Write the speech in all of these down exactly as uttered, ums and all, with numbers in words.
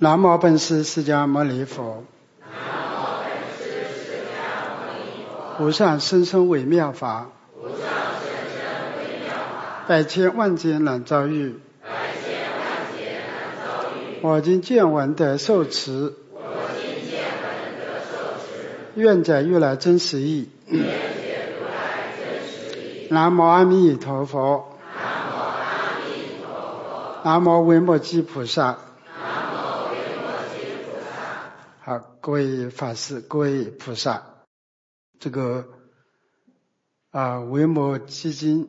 南无本师释迦牟尼佛。 南无本师释迦牟尼佛。 无上甚深微妙法。 无上甚深微妙法。 百千万劫难遭遇。 百千万劫难遭遇。 我今见闻得受持。 我今见闻得受持。 愿解如来真实义。 愿解如来真实义。 南无阿弥陀佛。 南无阿弥陀佛。 南无维摩诘菩萨。 南无维摩诘菩萨。 好，各位法师，各位菩萨，这个啊，维摩诘经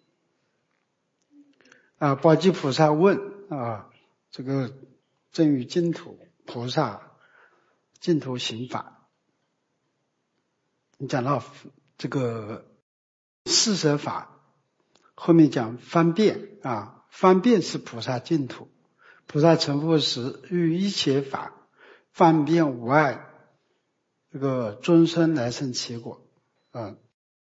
啊，宝积菩萨问啊，这个正语净土菩萨净土行法，你讲到这个四摄法，后面讲方便啊，方便是菩萨净土，菩萨成佛时于一切法方便无碍，这个终身来生其果啊。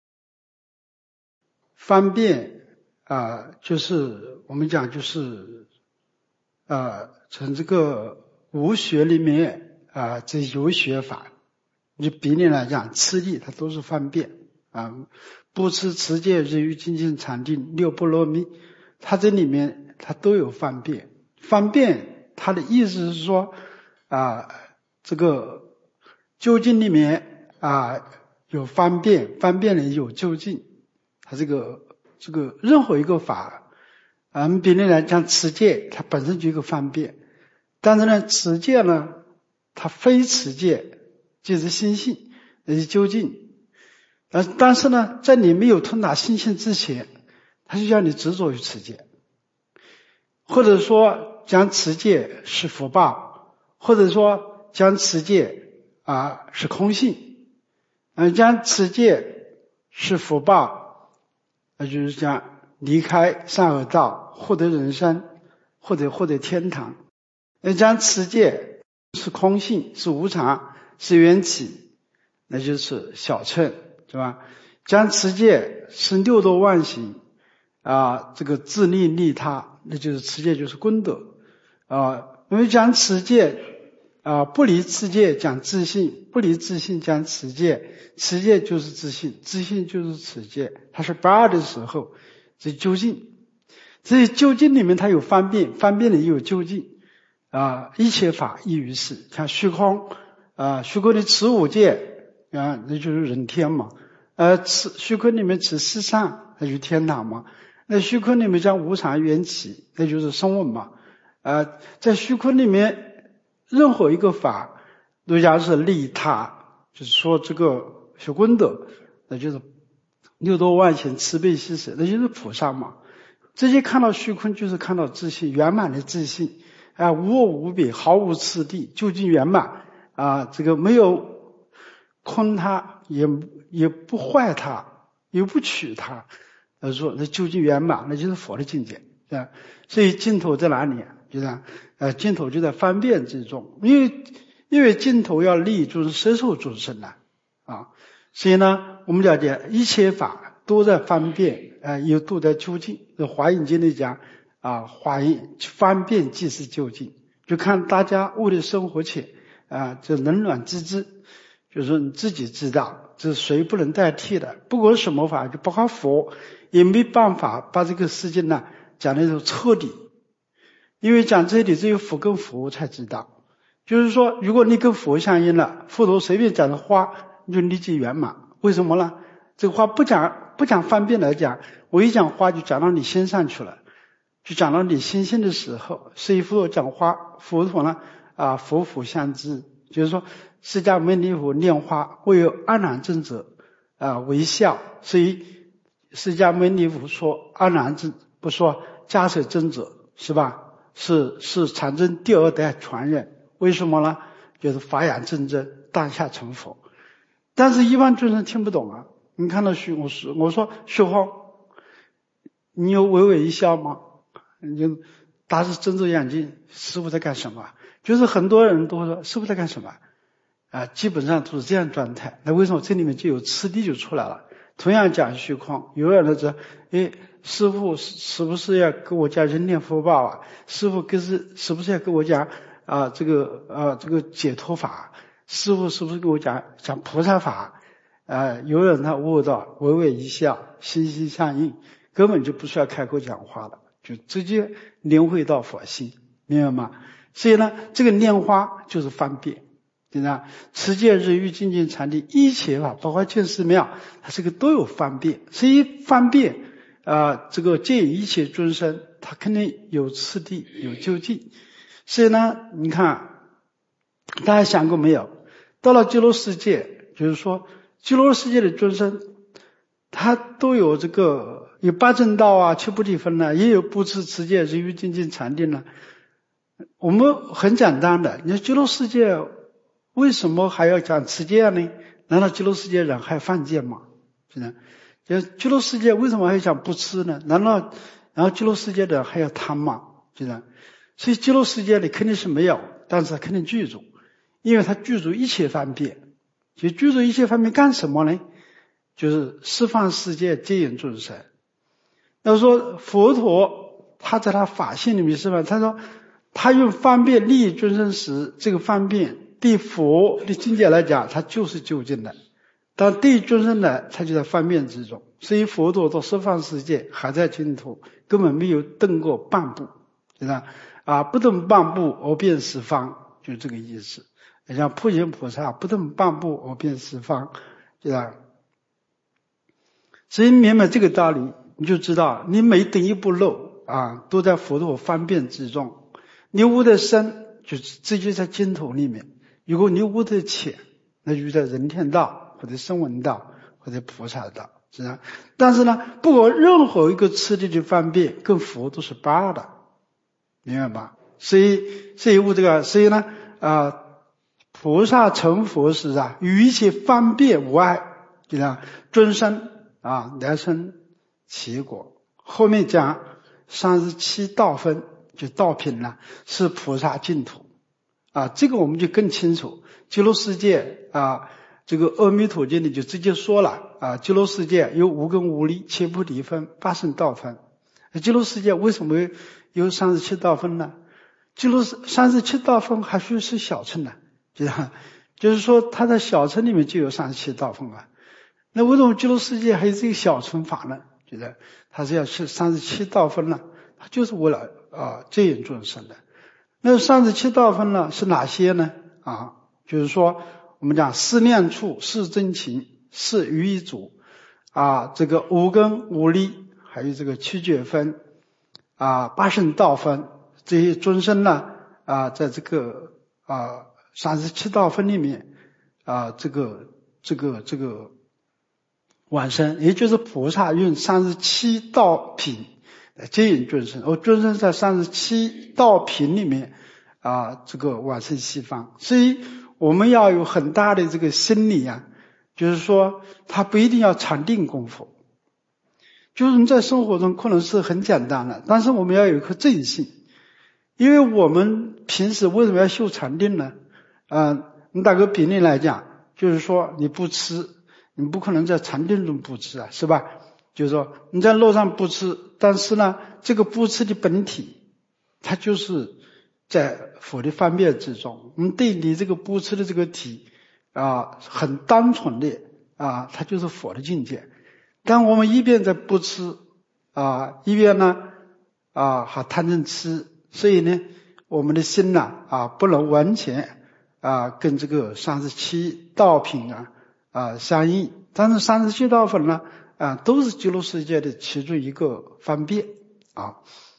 方便啊，就是我们讲就是啊，从这个无学里面啊，这有学法，你比例来讲，次第它都是方便啊。不持持戒日语精进禅定六波罗蜜，它这里面它都有方便。方便它的意思是说啊，这个究竟里面啊有方便，方便里有究竟。它这个这个任何一个法，我们比例来讲，持戒它本身就有一个方便，但是呢，持戒呢，它非持戒就是心性，那是究竟。呃，但是呢，在你没有通达心性之前，它就叫你执着于持戒，或者说讲持戒是福报，或者说讲持戒啊是空性，嗯，讲持戒是福报，那就是讲离开善恶道，获得人生，或者获得天堂。那讲持戒是空性，是无常，是缘起，那就是小乘，是吧？讲持戒是六度万行啊，这个自利利他，那就是持戒就是功德啊。因为讲持戒啊，不离持戒讲自信，不离自信讲持戒，持戒就是自信，自信就是持戒，它是不二的时候，这究竟。所以究竟里面它有方便，方便里有究竟啊，一切法亦于是。像虚空啊，虚空的持五戒啊，那就是人天嘛。呃，持虚空里面持四善，那就是天堂嘛。那虚空里面讲无常缘起，那就是声闻嘛。呃，在虚空里面，任何一个法，都讲是利他，就是说这个学功德，那就是六度万行慈悲喜舍，那就是菩萨嘛。直接看到虚空，就是看到自信圆满的自信啊，无我无别，毫无次第，究竟圆满啊，这个没有空它，也也不坏它，也不取它，他说那究竟圆满，那就是佛的境界，是吧？所以净土在哪里？就这样，呃，净土就在方便之中，因为因为净土要利就是摄受众生的啊，所以呢，我们了解一切法都在方便，呃，又都在究竟。这华严经里讲啊，华严方便即是究竟，就看大家为了生活起啊，这冷暖自知，就是说你自己知道，这是谁不能代替的。不管什么法，就包括佛，也没办法把这个事情呢讲得有彻底。因为讲这里只有佛跟佛才知道，就是说，如果你跟佛相应了，佛陀随便讲的话，你就立即圆满。为什么呢？这个话不讲不讲方便来讲，我一讲话就讲到你心上去了，就讲到你心性的时候，所以佛陀讲话，佛陀呢啊，佛法相知，就是说，释迦牟尼佛念话会有安然正者啊微笑，所以释迦牟尼佛说安然正，不说迦叶真者，是吧？是是禅宗第二代传人，为什么呢？就是发扬正真，当下成佛。但是一般众生听不懂啊。你看到虚，我说我说虚空，你有微微一笑吗？你就大师睁着眼睛，师父在干什么？就是很多人都说师父在干什么啊，基本上都是这样状态。那为什么这里面就有次第就出来了？同样讲虚空，有人说，诶，师父是不是要跟我讲人念福报啊？师父跟是是不是要跟我讲啊这个啊这个解脱法，师父是不是给我讲讲菩萨法？啊，有人他悟到，微微一笑，心心相印，根本就不需要开口讲话了，就直接领会到佛性，明白吗？所以呢，这个拈花就是方便，对吧？持戒、日语、精进、禅定，一切法，包括见寺庙，它这个都有方便。所以方便啊、呃，这个借一切众生，它肯定有次第，有究竟。所以呢，你看，大家想过没有？到了极乐世界，就是说极乐世界的众生，他都有这个有八正道啊、七菩提分呢、啊，也有布施、持戒、日语、精进、禅定呢、啊。我们很简单的，你说极乐世界为什么还要讲持戒呢？难道极乐世界人还犯戒吗？是的，就极乐世界为什么还要讲不吃呢？难道然后极乐世界的人还要贪吗？是的，所以极乐世界里肯定是没有，但是它肯定具足，因为它具足一切方便。就具足一切方便干什么呢？就是释放世界，接引众生。那说佛陀他在他法性里面释放，他说他用方便利益众生时，这个方便对佛的境界来讲，它就是究竟的；但对众生呢，它就在方便之中。所以佛陀到十方世界还在净土，根本没有动过半步，对吧？啊，不动半步而遍十方，就这个意思。像普贤菩萨不动半步而遍十方，对吧？所以明白这个道理，你就知道你每等一步路啊，都在佛陀方便之中。你悟得深，就是这就在净土里面；如果你悟得浅，那就在人天道或者声闻道或者菩萨道，是吧？但是呢，不管任何一个次第的方便，跟佛都是八的，明白吧？所以，所以悟这个，所以呢，啊。菩萨成佛时啊，与一切方便无碍，就像尊生啊，来生其果。后面讲三十七道分，就道品呢，是菩萨净土啊，这个我们就更清楚。极乐世界啊，这个阿弥陀经里就直接说了啊，极乐世界有五根五力、七菩提分、八圣道分。极乐世界为什么有三十七道分呢？极乐三十七道分还需是小乘呢？就是说他在小乘里面就有三十七道分啊，那为什么极乐世界还有这个小乘法呢？觉得他是要去三十七道分呢，他就是为了啊接引众生的。那三十七道分呢是哪些呢？啊，就是说我们讲四念处、四真情、四余一组啊，这个五根五力，还有这个七觉分啊、八圣道分，这些众生呢啊，在这个啊。三十七道分里面啊，这个这个这个往生，也就是菩萨用三十七道品来接引众生，而众生在三十七道品里面啊，这个往生西方。所以我们要有很大的这个心理啊，就是说他不一定要禅定功夫，就是你在生活中可能是很简单的，但是我们要有一颗正信，因为我们平时为什么要修禅定呢？呃，你打个比例来讲，就是说你不吃，你不可能在禅定中不吃啊，是吧？就是说你在路上不吃，但是呢，这个不吃的本体，它就是在佛的方便之中。我们对你这个不吃的这个体啊，很单纯的啊，它就是佛的境界。但我们一边在不吃啊，一边呢啊还贪嗔痴，所以呢，我们的心呢啊不能完全。啊，跟这个三十七道品啊啊相应，但是三十七道分呢啊都是极乐世界的其中一个方便啊。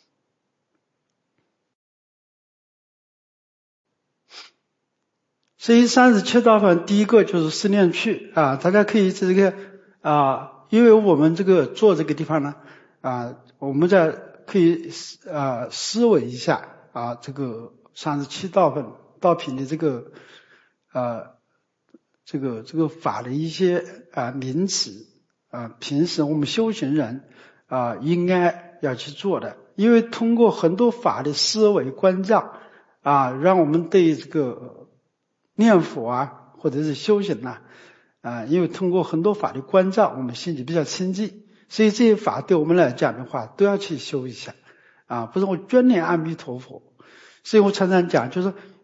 所以三十七道分第一个就是四念处啊，大家可以这个啊，因为我们这个做这个地方呢啊，我们在可以啊思维一下啊这个三十七道分。道品的这个呃这个这个法的一些啊名词啊，平时我们修行人啊应该要去做的，因为通过很多法的思维关照啊，让我们对这个念佛啊或者是修行啊啊，因为通过很多法的关照，我们心里比较清净，所以这些法对我们来讲的话，都要去修一下啊，不是我专念阿弥陀佛。所以我常常讲，就是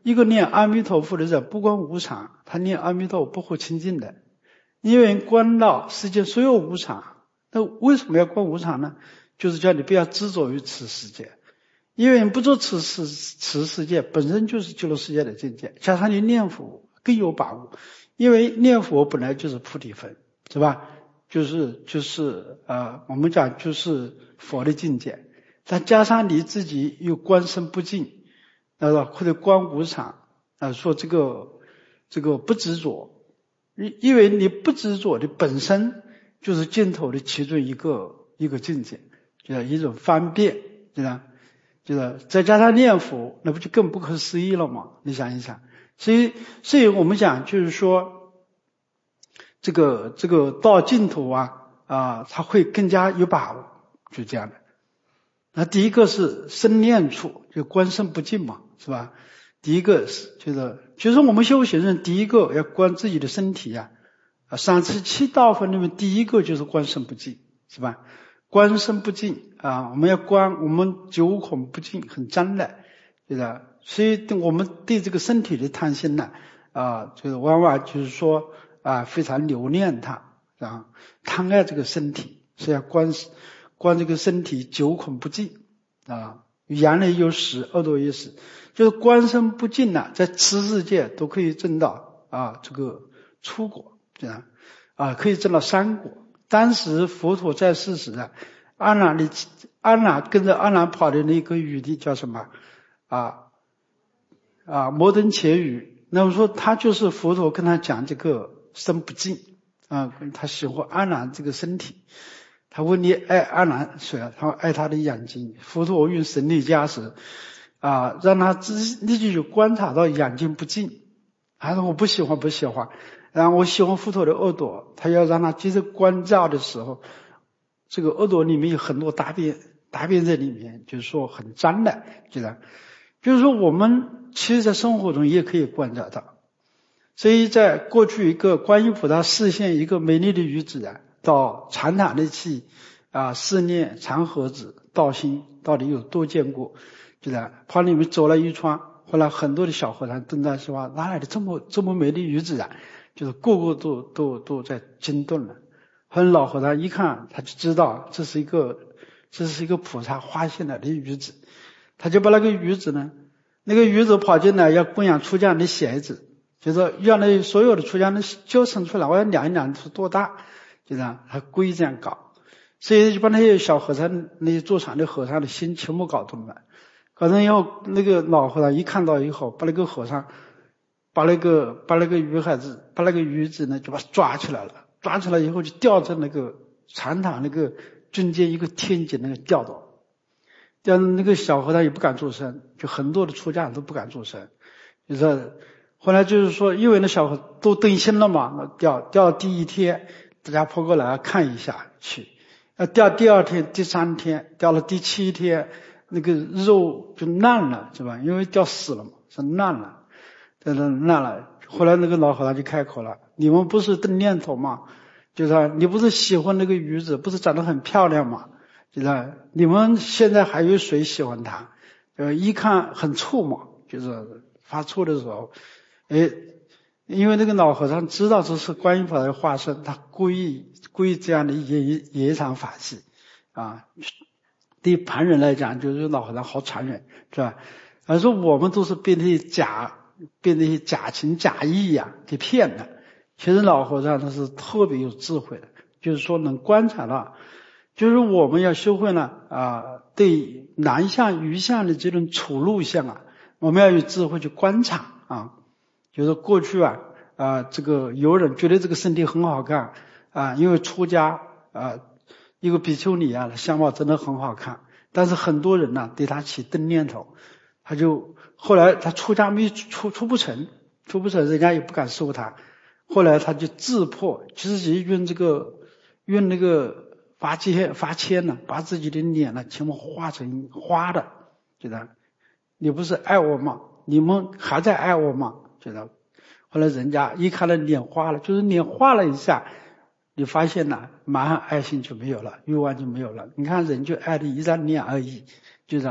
一个念阿弥陀佛的人不观无常，他念阿弥陀佛不会清净的。因为观到世间所有无常，那为什么要观无常呢？就是叫你不要执着于此世界，因为你不做此世此世界本身就是极乐世界的境界，加上你念佛更有把握，因为念佛本来就是菩提分，是吧？就是就是呃，我们讲就是佛的境界，再加上你自己又观身不净，呃，或者观无常，啊、呃，说这个这个不执着，因为你不执着的本身就是净土的其中一个一个境界，就是一种方便，对吧？就是再加上念佛，那不就更不可思议了吗？你想一想，所以所以我们讲就是说。这个这个到净土啊啊，他会更加有把握，就这样的。那第一个是生念处，就观身不净嘛，是吧？第一个是就是就是我们修行人第一个要观自己的身体呀、啊，啊，三十七道分里面第一个就是观身不净，是吧？观身不净啊，我们要观我们九孔不净，很脏的，对吧？所以我们对这个身体的贪心呢啊，就是往往就是说。啊，非常留恋它啊，贪爱这个身体，所以要观观这个身体九孔不净啊，眼里有屎，耳朵有屎，就是观身不净呢、啊，在此世界都可以证到啊这个初果，这样啊可以证到三果。当时佛陀在世时啊，阿难的阿难跟着阿难跑的那个语的叫什么啊啊摩登伽语，那么说他就是佛陀跟他讲这个。身不净啊，他喜欢阿难这个身体。他问你爱阿难谁啊？他爱他的眼睛。佛陀用神力加持啊，让他自立即就观察到眼睛不净。他说我不喜欢不喜欢，然后我喜欢佛陀的耳朵。他要让他接着观照的时候，这个耳朵里面有很多大便，大便在里面，就是说很脏的，觉得就是说我们其实在生活中也可以观察到。所以在过去一个观音菩萨示现一个美丽的女子啊，到禅堂里去啊思念长河子道心到底有多坚固，就在旁里面走了一圈，后来很多的小和尚登在说哪来的这么这么美丽女子啊，就是个个都都都在惊动了。后来老和尚一看，他就知道这是一个这是一个菩萨化现来的女子，他就把那个女子呢，那个女子跑进来要供养出家人的鞋子。就是让那所有的出家人教生出来，我要量一量是多大，就这样，他故意这样搞，所以就把那些小和尚、那些坐禅的和尚的心全部搞动了。搞动以后，那个老和尚一看到以后，把那个和尚，把那个把那个女孩子，把那个女子呢，就把抓起来了。抓起来以后，就吊在那个禅堂那个中间一个天井那个吊着，吊那个小和尚也不敢作声，就很多的出家人都不敢作声，就是。后来就是说，因为那小孩都登心了嘛，掉掉第一天，大家跑过来看一下去，呃，掉第二天、第三天，掉了第七天，那个肉就烂了，是吧？因为掉死了嘛，是烂了，在那烂了。后来那个老和尚就开口了：“你们不是登念头吗？就是你不是喜欢那个女子，不是长得很漂亮吗？就是你们现在还有谁喜欢她？呃，一看很臭嘛，就是发臭的时候。”哎，因为那个老和尚知道这是观音菩萨的化身，他故意故意这样的演演一场法戏啊。对旁人来讲，就是老和尚好残忍，是吧？而说我们都是被那些假被那些假情假意呀、啊、给骗了。其实老和尚他是特别有智慧的，就是说能观察到，就是我们要修会呢啊，对男相、女相的这种处路相啊，我们要有智慧去观察啊。就是过去啊啊，这个有人觉得这个身体很好看啊，因为出家啊，一个比丘尼啊，相貌真的很好看，但是很多人呢、啊、对他起瞪念头，他就后来他出家没出出不成，出不成，人家也不敢收他，后来他就自破，自己用这个用那个发签发签呢，把自己的脸呢全部画成花的，觉得你不是爱我吗？你们还在爱我吗？觉得后来人家一看他脸花了，就是脸花了一下，你发现了马上爱心就没有了，欲望就没有了。你看人就爱的一张脸而已，就这样。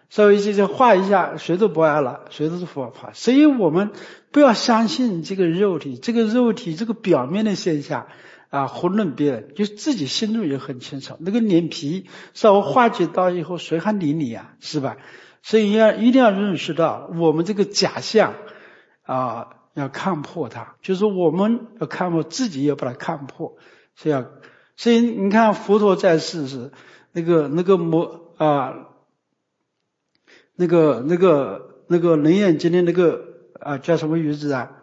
稍微就就画一下，谁都不爱了，谁都是佛法。所以我们不要相信这个肉体，这个肉体这个表面的现象啊，囫囵别人，就自己心中也很清楚。那个脸皮稍微化解到以后，谁还理你啊，是吧？所以要一定要认识到，我们这个假象啊，要看破它，就是我们要看破，自己要把它看破。所以要，所以你看佛陀在世时，那个那个魔啊。那个那个那个楞严经的那个啊叫什么语子啊？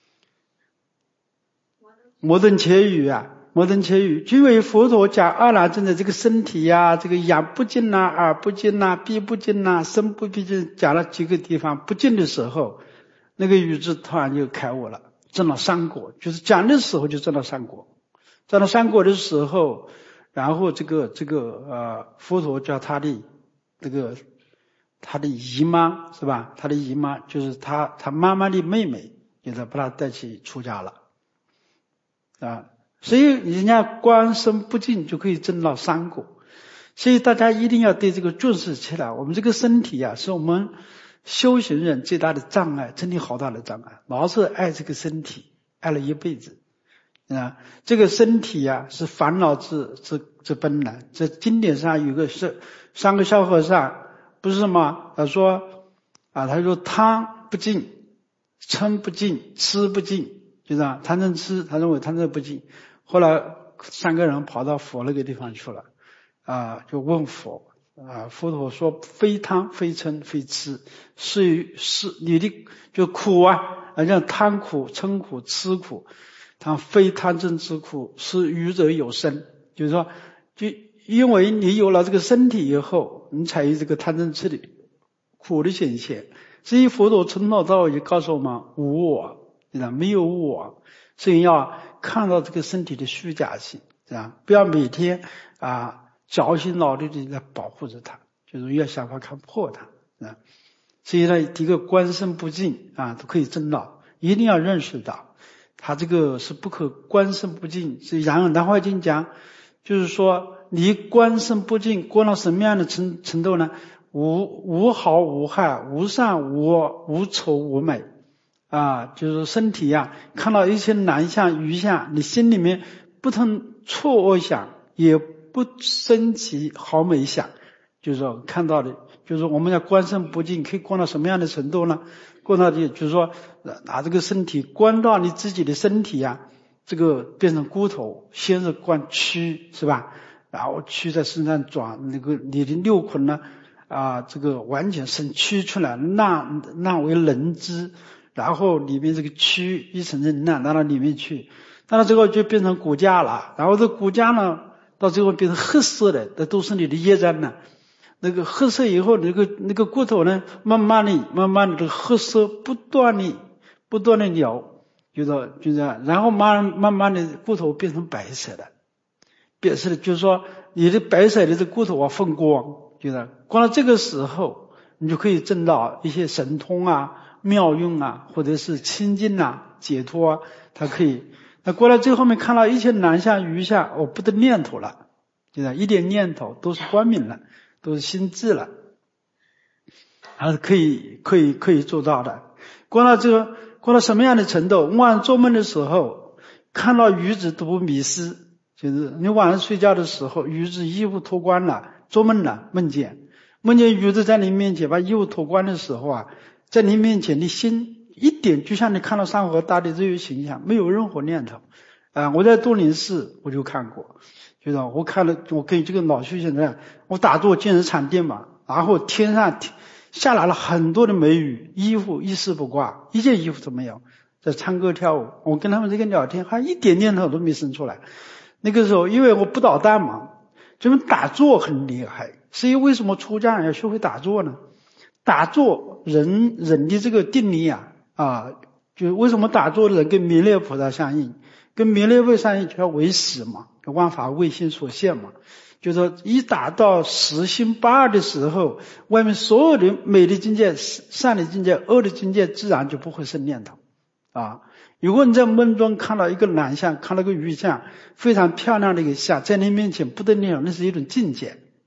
摩登伽语啊，摩登伽语。因为佛陀讲阿难尊的这个身体呀、啊，这个眼不净呐、啊，耳不净呐、啊，鼻不净呐、啊，身不净，讲了几个地方不净的时候，那个语子突然就开悟了，证了三果。就是讲的时候就证了三果，证了三果的时候，然后这个这个呃佛陀叫他的这个。他的姨妈是吧？他的姨妈就是他他妈妈的妹妹，给他把他带去出家了啊。所以人家观身不净就可以证到三果。所以大家一定要对这个重视起来。我们这个身体啊，是我们修行人最大的障碍，真的好大的障碍。老是爱这个身体，爱了一辈子啊。这个身体啊，是烦恼之之之本来。在经典上有个是三个小和尚。不是吗？他说啊，他说汤不净，称不净，吃不净，就这样。贪嗔痴，他认为贪嗔不净。后来三个人跑到佛那个地方去了，啊，就问佛啊，佛陀说：非贪，非嗔，非痴，是是你的就苦啊，好像贪苦、嗔苦、痴苦，他非贪嗔痴苦，是愚者有生，就是说，就。因为你有了这个身体以后，你才有这个贪嗔痴的苦的显现。所以佛陀从头到尾就告诉我们无我，没有我，所以要看到这个身体的虚假性，这样不要每天啊绞心脑力的来保护着它，就是要想法看破它啊。所以呢，一个观身不净啊，都可以证到，一定要认识到，它这个是不可观身不净。所以《然南华经》讲，就是说。你观身不净，观到什么样的程程度呢？无无好无害，无善无恶，无丑无美啊，就是身体啊，看到一切男相余相，你心里面不生错恶想，也不生起好美想，就是说看到的，就是我们要观身不净，可以观到什么样的程度呢？观到的就是说拿这个身体观到你自己的身体啊，这个变成骨头，先是观躯，是吧？然后躯在身上转，那个你的六魂呢啊，这个完全生躯出来，纳纳为人之，然后里面这个躯一层层纳纳到里面去，到最后就变成骨架了。然后这骨架呢，到最后变成黑色的，那都是你的业障呢。那个黑色以后，那个那个骨头呢，慢慢的、慢慢的，这个黑色不断的、不断的了，就是就这样，然后慢慢慢的骨头变成白色的。表示的就是说，你的白色的这骨头啊，放光，就是光到这个时候，你就可以证到一些神通啊、妙用啊，或者是清净啊、解脱啊，它可以。那过来最后面看到一切男相余相，我不得念头了，就是一点念头都是光明了，都是心智了，还是可以可以可以做到的。光到这个光到什么样的程度？晚上做梦的时候，看到鱼子都不迷失。就是你晚上睡觉的时候，鱼子衣服脱光了，做梦了，梦见梦见鱼子在你面前把衣服脱光的时候啊，在你面前，你心一点就像你看到山河大地这些形象，没有任何念头啊、呃。我在多林寺我就看过，就是我看了，我跟这个老修行人，我打坐进入禅定嘛，然后天上下来了很多的美女，衣服一丝不挂，一件衣服都没有，在唱歌跳舞，我跟他们这个聊天，还一点念头都没生出来。那个时候因为我不捣蛋嘛，这边打坐很厉害，所以为什么出家人要学会打坐呢？打坐人人的这个定力啊啊，就为什么打坐的人跟弥勒菩萨相应，跟弥勒菩萨相应就要为实嘛，万法唯心所现嘛，就是说一达到实心八二的时候，外面所有的美的境界、善的境界、恶的境界自然就不会生念头啊。如果你在梦中看到一个男相，看到一个鱼相，非常漂亮的一个相，在你面前不得了，那是一种境界，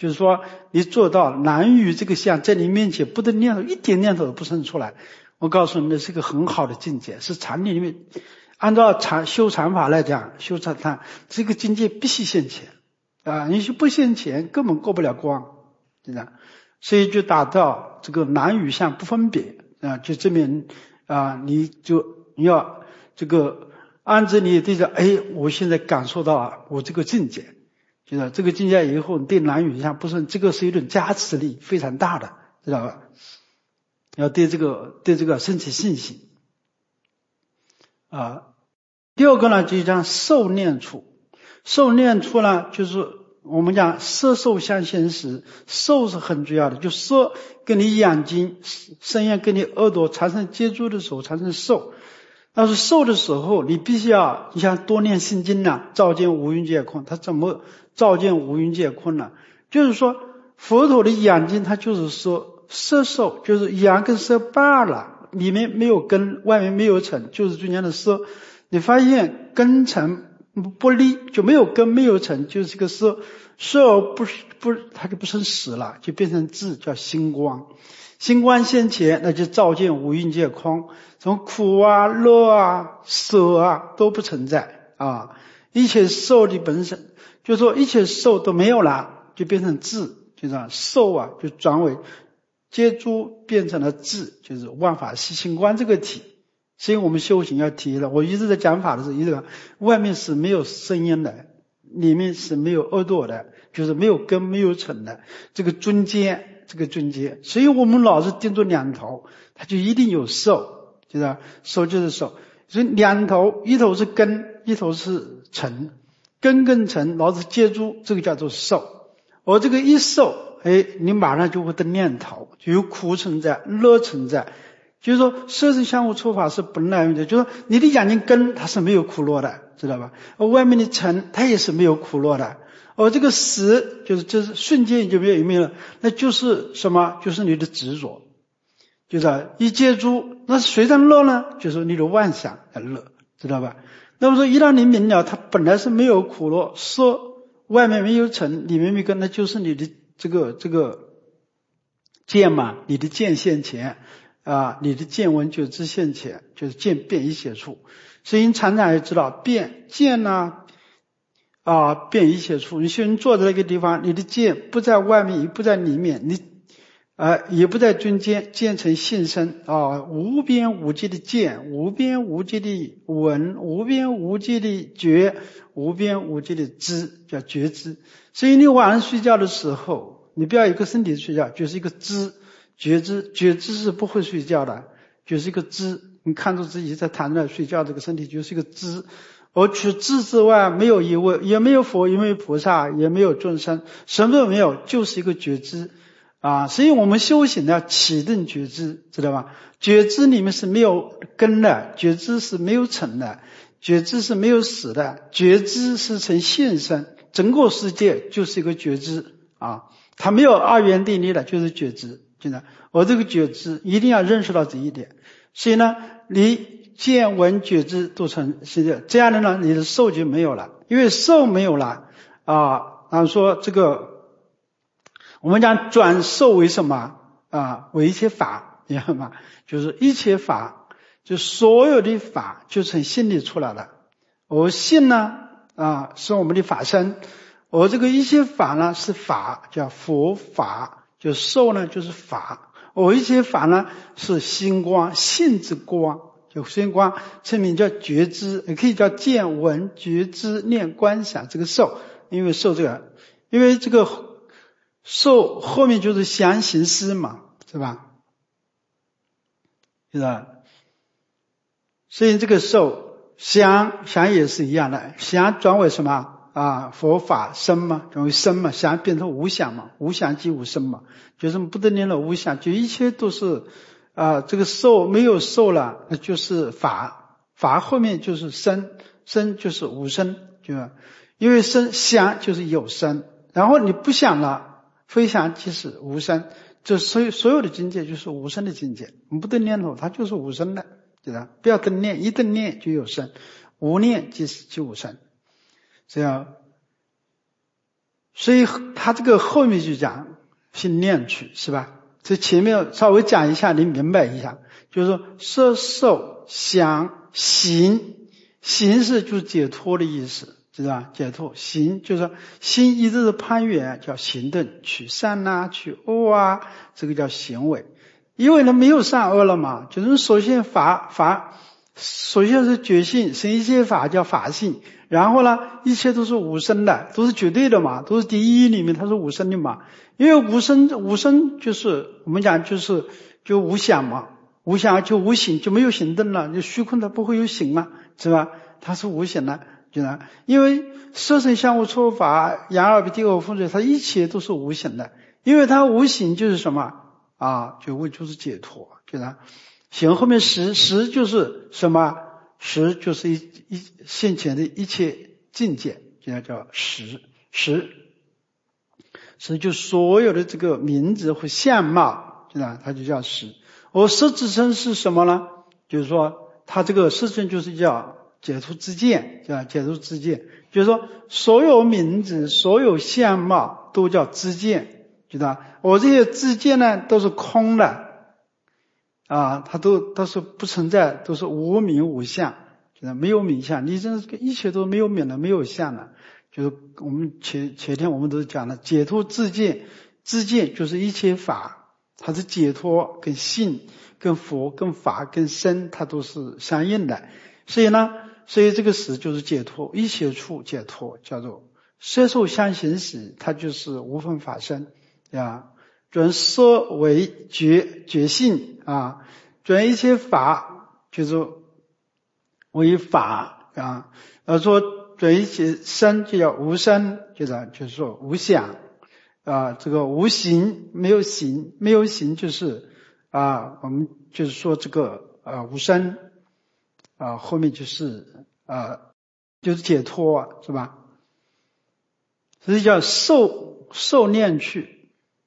就是说你做到难于这个相在你面前不得念头，一点念头都不生出来，我告诉你那是一个很好的境界，是禅里面按照禅修禅法来讲，修禅禅这个境界必须现前啊，你不现前根本过不了光，对吧？所以就达到这个难与相不分别啊，就证明啊，你就你要这个按着你对着，哎，我现在感受到啊，我这个境界，就是这个境界以后，你对难与相不是这个是一种加持力非常大的，知道吧？要对这个对这个升起信心啊。第二个呢，就讲受念处，受念处呢，就是我们讲色受相现时，受是很重要的，就色跟你眼睛、声音跟你耳朵产生接触的时候产生受。但是受的时候，你必须要，你像多念心经呢，照见五蕴皆空。它怎么照见五蕴皆空呢？就是说，佛陀的眼睛，它就是说色受，就是眼跟色罢了，里面没有根，外面没有尘，就是中间的色。你发现根尘不离，就没有根没有尘，就是个色，色不不，它就不成实了，就变成智，叫心光。心光现前，那就照见五蕴皆空，从苦啊、乐啊、舍啊都不存在啊，一切受的本身，就说一切受都没有了，就变成智，就这样受啊就转为接触变成了智，就是万法系心观这个体。所以我们修行要提的，我一直在讲法的时候，一直讲外面是没有声音的，里面是没有耳朵的，就是没有根没有尘的，这个中间，这个中间，所以我们老是盯住两头，它就一定有受，就是受就是受，所以两头，一头是根，一头是尘，根跟尘老是接触，这个叫做受。而这个一受，哎，你马上就会得念头，就有苦存在，乐存在。就是说色身相互触法是本来的，就是说你的眼睛根它是没有苦乐的，知道吧？而外面的尘它也是没有苦乐的。而这个识就是就是瞬间就没有有没有了，那就是什么？就是你的执着，就是一接触，那谁在乐呢？就是你的妄想在乐，知道吧？那么说一旦你明了，它本来是没有苦乐，色外面没有尘，里面没根，那就是你的这个这个见嘛，你的见现前。啊，你的见闻觉知现前，就是见变一切处。所以你常常也知道，变见呢，啊，变一切处。你修行坐在那个地方，你的见不在外面，也不在里面，你啊也不在中间，见成现身啊，无边无际的见，无边无际的闻，无边无际的觉，无边无际的知，叫觉知。所以你晚上睡觉的时候，你不要一个身体睡觉，就是一个知。觉知，觉知是不会睡觉的，就是一个知。你看着自己在躺着睡觉，这个身体就是一个知。而除知之外，没有一位，也没有佛，也没有菩萨，也没有众生，什么都没有，就是一个觉知啊。所以我们修行要启动觉知，知道吧？觉知里面是没有根的，觉知是没有尘的，觉知是没有死的，觉知是成现身，整个世界就是一个觉知啊。它没有二元定律的，就是觉知。我这个觉知一定要认识到这一点，所以呢，你见闻觉知都成是这这样的呢，你的受就没有了，因为受没有了啊。然后说这个，我们讲转受为什么啊？为一切法，你知道吗？就是一切法，就所有的法就从心里出来了。而心呢啊，是我们的法身，而这个一切法呢是法，叫佛法。就受呢就是法，而一切法呢是心光，性之光，就心光称名叫觉知，也可以叫见闻觉知念观想这个受，因为受这个，因为这个受后面就是想行识嘛，是吧？是吧？所以这个受想想也是一样的，想转为什么？啊，佛法生嘛，转为生嘛，想变成无想嘛，无想即无生嘛，就是不得念了无想，就一切都是啊，这个受没有受了，那就是法，法后面就是生，生就是无生，就因为生想就是有生，然后你不想了，非想即是无生，这所有所有的境界就是无生的境界，你不得念头，它就是无生的，对吧？不要得念，一得念就有生，无念即是即无生。这样所以他这个后面就讲心念去，是吧？这前面稍微讲一下，你明白一下，就是说色受想行，行是就是解脱的意思，知道吧？解脱。行就是说心一直是攀缘，叫行动，取善啊，取恶啊，这个叫行为。因为呢没有善恶了嘛，就是首先法法，首先是觉性，生一切法叫法性，然后呢一切都是无生的，都是绝对的嘛，都是第一里面它是无生的嘛。因为无生无生就是我们讲就是就无想嘛，无想就无形，就没有行动了，就虚空它不会有形嘛，是吧？它是无形的，就是因为色身相互错法，眼耳鼻地口风水，它一切都是无形的，因为它无形就是什么啊？觉悟就是解脱，就是行后面识识就是什么？识就是一一现前的一切境界，就叫识识。识就所有的这个名字和相貌，对吧？它就叫识。而识自身是什么呢？就是说，它这个识身就是叫解脱之见，叫解脱之见。就是说，所有名字、所有相貌都叫知见，知道吧？我这些知见呢，都是空的啊，它都都是不存在，都是无名无相，就是没有名相。你这一切都没有名了，没有相了。就是我们前前天我们都讲了，解脱自见，自见就是一切法，它是解脱跟性、跟佛、跟法、跟身，它都是相应的。所以呢，所以这个识就是解脱，一切处解脱，叫做色受相行识，它就是无分法身啊。准色为觉觉性啊，准一切法就是为法啊，而说。准一切身就叫无身，就是就是说无想啊，这个无形没有形，没有形就是啊，我们就是说这个啊无身啊，后面就是啊就是解脱，是吧？所以叫受受念去。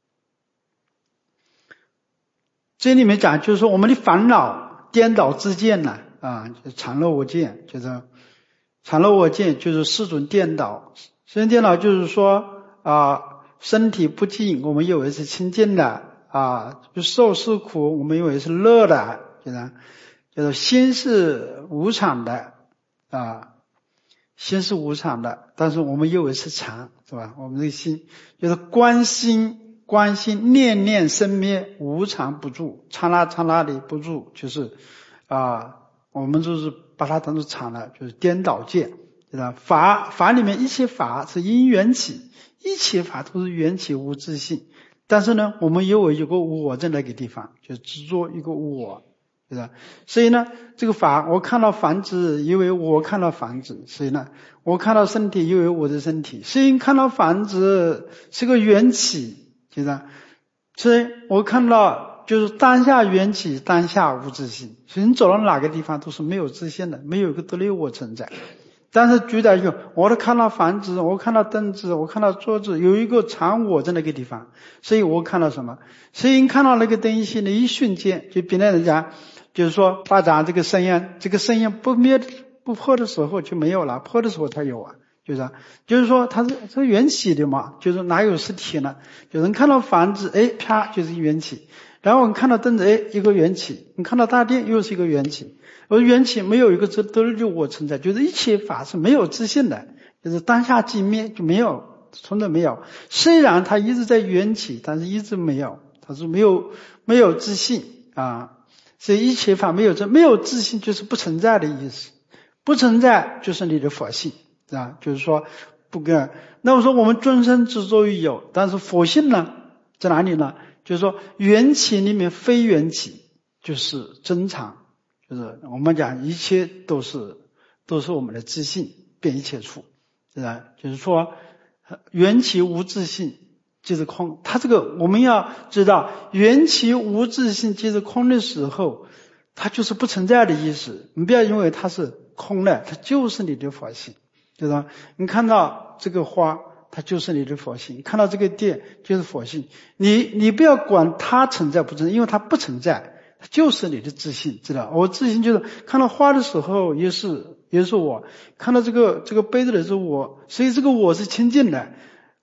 这里面讲就是说我们的烦恼颠倒自见呢啊，常乐我见，就是常乐我见就是四种颠倒。四种颠倒就是说啊，身体不净我们以为是清净的啊，就受是苦我们以为是乐的，就是就是心是无常的啊，心是无常的，但是我们以为是常，是吧？我们这个心就是观心，观心念念生灭，无常不住，刹那刹那里不住，就是啊，我们就是把它当作常了，就是颠倒见，对吧？法法里面一切法是因缘起，一切法都是缘起无自性，但是呢，我们以为有个我在那个地方，就执着一个我，对吧？所以呢，这个法我看到房子，以为我看到房子，所以呢，我看到身体，以为我的身体，所以看到房子是个缘起，对吧？所以我看到就是当下缘起，当下无自性，所以你走到哪个地方都是没有自性的，没有一个独立我存在。但是举例一个，我都看到房子，我看到凳子，我看到桌子，有一个常我在那个地方，所以我看到什么？所以你看到那个东西的一瞬间，就别人讲，就是说大家这个声音，这个声音不灭不破的时候就没有了，破的时候它有啊，就是就是说它是这缘起的嘛，就是哪有实体呢？就是你看到房子，哎，啪就是缘起。然后你看到凳子，哎，一个缘起；你看到大殿，又是一个缘起。而缘起没有一个独立我存在，就是一切法是没有自性的，就是当下即灭，就没有，从来没有。虽然它一直在缘起，但是一直没有，它是没有没有自性啊。所以一切法没有这没有自性，就是不存在的意思。不存在就是你的佛性啊，就是说不跟。那么说我们终身执着于有，但是佛性呢，在哪里呢？就是说缘起里面非缘起就是真常，就是我们讲一切都是都是我们的自性遍一切处，是吧？就是说缘起无自性即是空。它这个我们要知道，缘起无自性即是空的时候，它就是不存在的意思。你不要认为它是空的，它就是你的佛性，就是说你看到这个花，它就是你的佛性，看到这个电就是佛性，你你不要管它存在不存在，因为它不存在，它就是你的自信，知道？我自信就是看到花的时候也是也是我，看到这个这个杯子的时候我，所以这个我是清净的。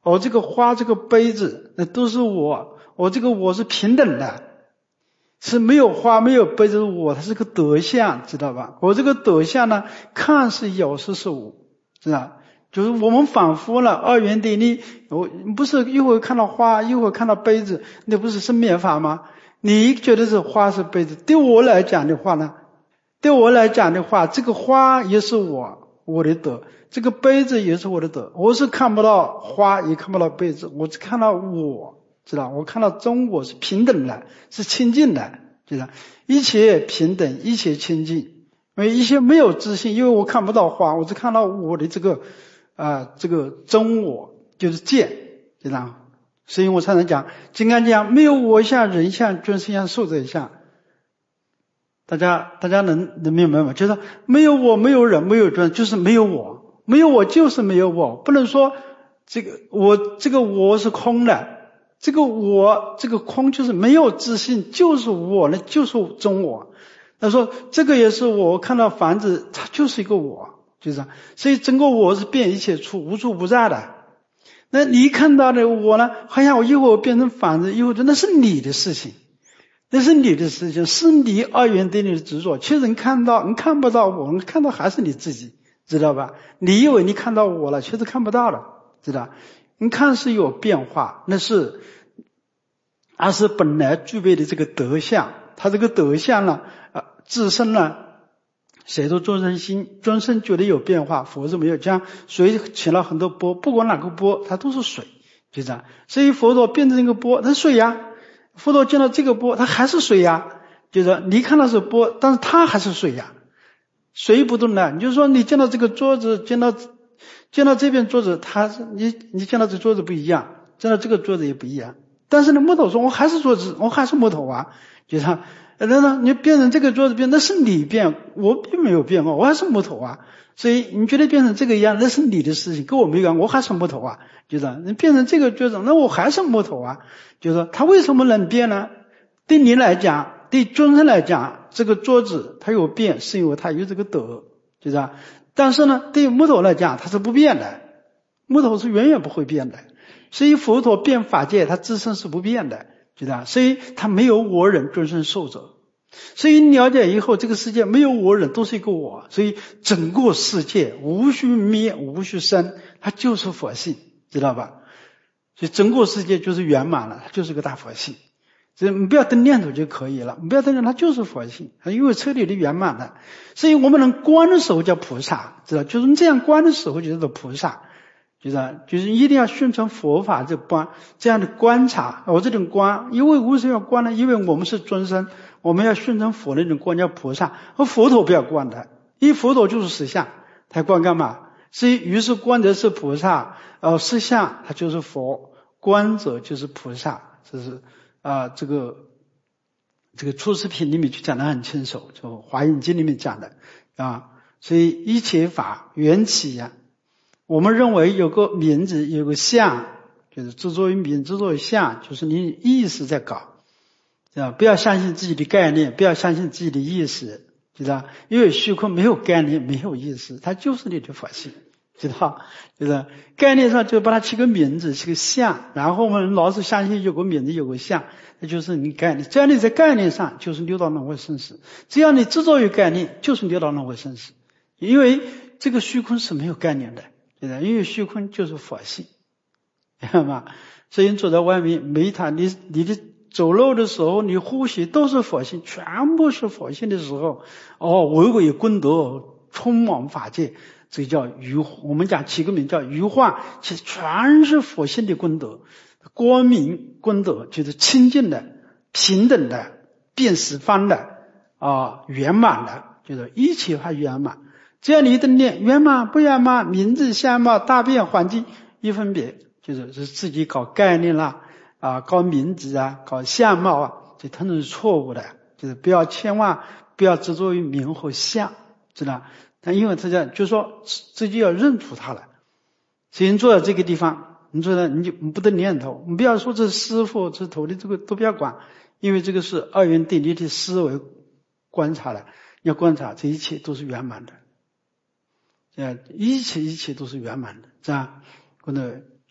我这个花这个杯子那都是我，我这个我是平等的，是没有花没有杯子的我，它是个德相，知道吧？我这个德相呢，看似有时是无，知道？就是我们反复了二元对立，我不是一会儿看到花，一会儿看到杯子，那不是生灭法吗？你觉得是花是杯子，对我来讲的话呢，对我来讲的话，这个花也是我我的德，这个杯子也是我的德。我是看不到花，也看不到杯子，我只看到我，知道？我看到中我是平等的，是清净的，知道？一切平等，一切清净。因为一切没有自信，因为我看不到花，我只看到我的这个啊、呃，这个中我就是见，知道？所以我常常讲，金刚经没有我相、人相、众生相、寿者相。大家大家能能明白吗？就是没有我，没有人，没有众，就是没有我，没有我就是没有我，不能说这个我这个我是空的，这个我这个空就是没有自信，就是我呢，就是中我。他说这个也是我，看到房子它就是一个我，就是这样。所以整个我是遍一切处，无处不在的。那你看到的我呢，好像我一会儿变成房子，一会儿那是你的事情，那是你的事情，是你二元对立的执着。其实你看到你看不到我，你看到还是你自己，知道吧？你以为你看到我了，其实看不到了，知道？你看是有变化，那是而是本来具备的这个德相，它这个德相呢啊，自身呢，谁都众生心，众生觉得有变化，佛是没有。像水起了很多波，不管哪个波，它都是水，就这样。所以佛陀变成一个波，它是水呀；佛陀见到这个波，它还是水呀。就是你看到是波，但是它还是水呀，水不动的。你就说你见到这个桌子，见到见到这边桌子，它是你你见到这桌子不一样，见到这个桌子也不一样。但是呢，木头说我还是桌子，我还是木头啊，就这样。那呢，你变成这个桌子变，那是你变，我并没有变过，我还是木头啊。所以你觉得变成这个样，那是你的事情，跟我没关，我还是木头啊。就这样，你变成这个桌子，那我还是木头啊。就是说，它为什么能变呢？对你来讲，对众生来讲，这个桌子它有变，是因为它有这个德，就这样。但是呢，对木头来讲，它是不变的，木头是远远不会变的。所以佛陀变法界，它自身是不变的，知道？所以它没有我人众生寿者。所以了解以后，这个世界没有我人，都是一个我。所以整个世界无需灭，无需生，它就是佛性，知道吧？所以整个世界就是圆满了，它就是个大佛性。所以你不要登念头就可以了，你不要登念，它就是佛性，因为彻底的圆满了。所以我们能观的时候叫菩萨，知道？就是你这样观的时候就叫做菩萨。就是就是一定要宣传佛法这观这样的观察，我这种观，因为为什么要观呢？因为我们是众生，我们要宣传佛那种观叫菩萨，而佛陀不要观的，因为佛陀就是实相，他观干嘛？所以于是观者是菩萨，呃，实相他就是佛，观者就是菩萨，这是啊、呃、这个这个出世品里面就讲得很清楚，就华严经里面讲的啊，所以一切法缘起呀、啊。我们认为有个名字，有个相，就是执着于名，执着于相，就是你意识在搞，知道？不要相信自己的概念，不要相信自己的意识，知道？因为虚空没有概念，没有意识，它就是你的佛性，知道？就是概念上就把它起个名字，起个相，然后我们老是相信有个名字，有个相，那就是你概念。只要你在概念上，就是六道轮回生死；只要你执着于概念，就是六道轮回生死。因为这个虚空是没有概念的。因为虚空就是佛性，明白吗？所以你走在外面，每一趟你你的走路的时候，你呼吸都是佛性，全部是佛性的时候，哦，唯唯功德充满法界，这叫余，我们讲起个名叫余化，其实全是佛性的功德，光明功德就是清净的、平等的、遍十方的啊，圆满的，就是一切法圆满。只要你一顿念，圆满不圆满，名字相貌大变环境一分别，就是是自己搞概念啦啊，搞名字啊，搞相貌啊，这统统是错误的。就是不要千万不要执着于名和相，知道？但因为他讲，就是说自己要认出他来。所以你坐在这个地方，你坐在你就不得念头，你不要说这师父这头的这个都不要管，因为这个是二元对立的思维观察了，要观察这一切都是圆满的。呃，一切一切都是圆满的，这样，可能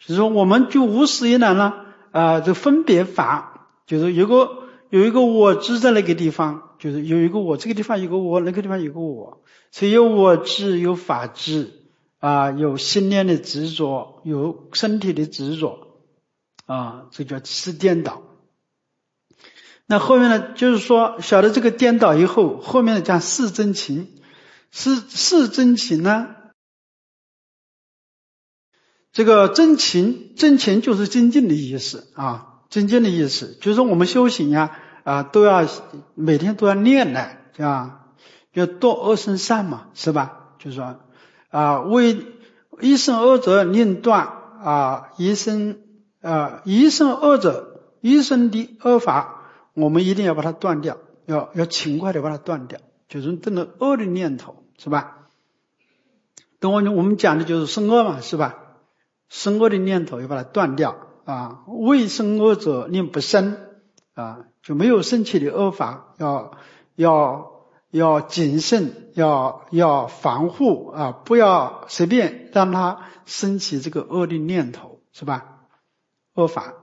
所以说我们就无始以来呢，啊、呃，这分别法就是有个有一个我执在那个地方，就是有一个我，这个地方有个我，那个地方有个我，所以有我执，有法执啊、呃，有心念的执着，有身体的执着啊，这叫四颠倒。那后面呢，就是说晓得这个颠倒以后，后面呢讲四真情。四四真情呢，这个真情，真情就是精进的意思啊，精进的意思就是说我们修行呀啊，都要每天都要念的啊，要多恶生善嘛，是吧？就是说啊，为一生恶者宁断啊，一生啊一生恶者，一生的恶法，我们一定要把它断掉，要要勤快的把它断掉，就是这种恶的念头，是吧？等我我们讲的就是生恶嘛，是吧？生恶的念头要把它断掉啊，未生恶者宁不生啊，就没有生起的恶法，要要要谨慎，要要防护啊，不要随便让它生起这个恶的念头，是吧？恶法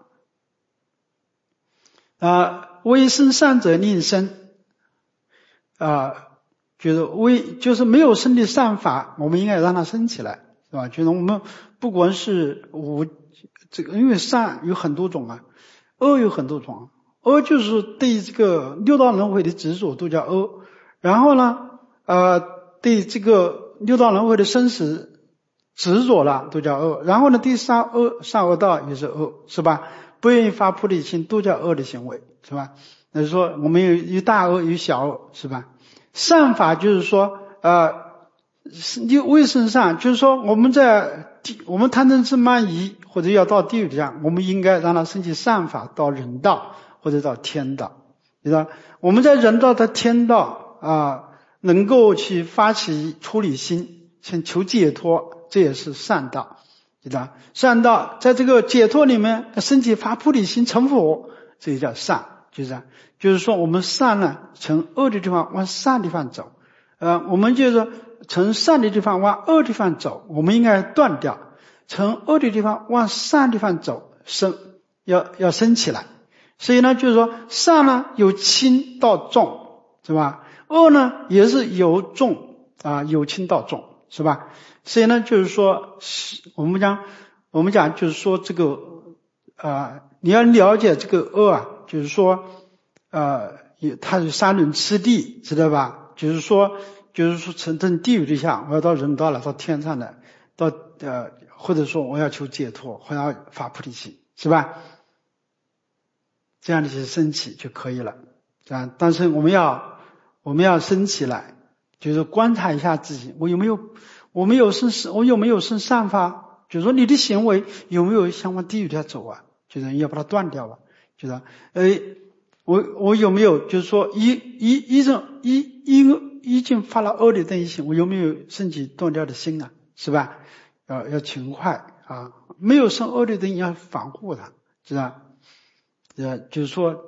啊，未生善者宁生啊。就是为就是没有生的善法，我们应该让它生起来，是吧？就是我们不管是无这个，因为善有很多种啊，恶有很多种，恶就是对这个六道轮回的执着都叫恶，然后呢，呃，对这个六道轮回的生死执着了都叫恶，然后呢，对杀恶杀恶道也是恶，是吧？不愿意发菩提心都叫恶的行为，是吧？那就是说我们有有大恶有小恶，是吧？善法就是说，呃，未生善，就是说我们在地，我们贪嗔痴慢疑或者要到地狱上，我们应该让它升起善法到人道或者到天道，知道？我们在人道到天道啊、呃，能够去发起出离心，先求解脱，这也是善道，知道？善道在这个解脱里面升起发菩提心成佛，这也叫善。就是这样，就是说我们善呢，从恶的地方往善的地方走，呃，我们就是说从善的地方往恶的地方走，我们应该断掉；从恶的地方往善的地方走，升要要升起来。所以呢，就是说善呢由轻到重，是吧？恶呢也是由重啊由轻到重，是吧？所以呢，就是说我们讲我们讲就是说这个啊、呃，你要了解这个恶啊。就是说，呃，它是三轮次第，知道吧？就是说，就是说，从这地狱之下，我要到人道了，到天上的，到呃，或者说我要求解脱，我要发菩提心，是吧？这样的去升起就可以了，啊。但是我们要我们要升起来，就是观察一下自己，我有没有我没有生我有没有生善法？就是说你的行为有没有向往地狱下走啊？就是要把它断掉吧。就是呃，我我有没有就是说一一一种一一个已经发了恶的东西，我有没有升起断掉的心啊？是吧？要要勤快啊，没有生恶的东西要防护它，是吧？呃，就是说，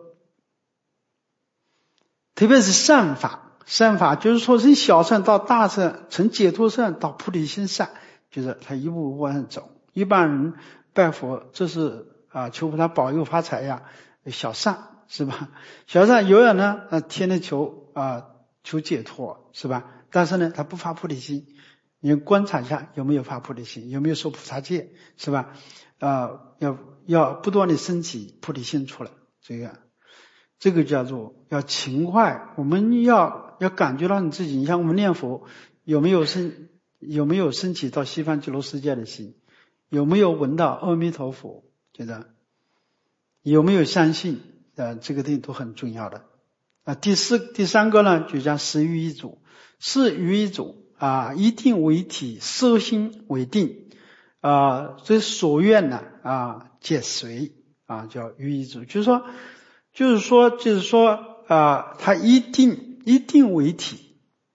特别是善法，善法就是说从小善到大善，从解脱善到菩提心善，就是他一步步往上走。一般人拜佛，这是啊，求菩萨保佑发财呀，小善是吧？小善有人呢，呃，天天求啊，求解脱是吧？但是呢，他不发菩提心，你观察一下有没有发菩提心，有没有受菩萨戒是吧？啊，要要不断的升起菩提心出来，这个这个叫做要勤快。我们要要感觉到你自己，你像我们念佛有没有升有没有升起到西方极乐世界的心？有没有闻到阿弥陀佛？觉得有没有相信？呃，这个东西都很重要的。啊，第四第三个呢，就叫十于一主，是于一主啊，一定为体，色心为定啊，这所愿呢啊，皆随啊，叫于一主，就是说，就是说，就是说啊，它一定一定为体。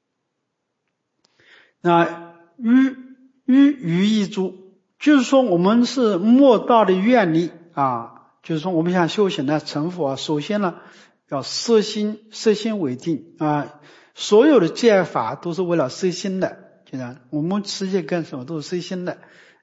那于于于一主。就是说我们是莫道的愿力啊，就是说我们想修行呢成佛啊，首先呢要色心色心为定啊，所有的戒法都是为了色心的，就是我们持戒干什么都是色心的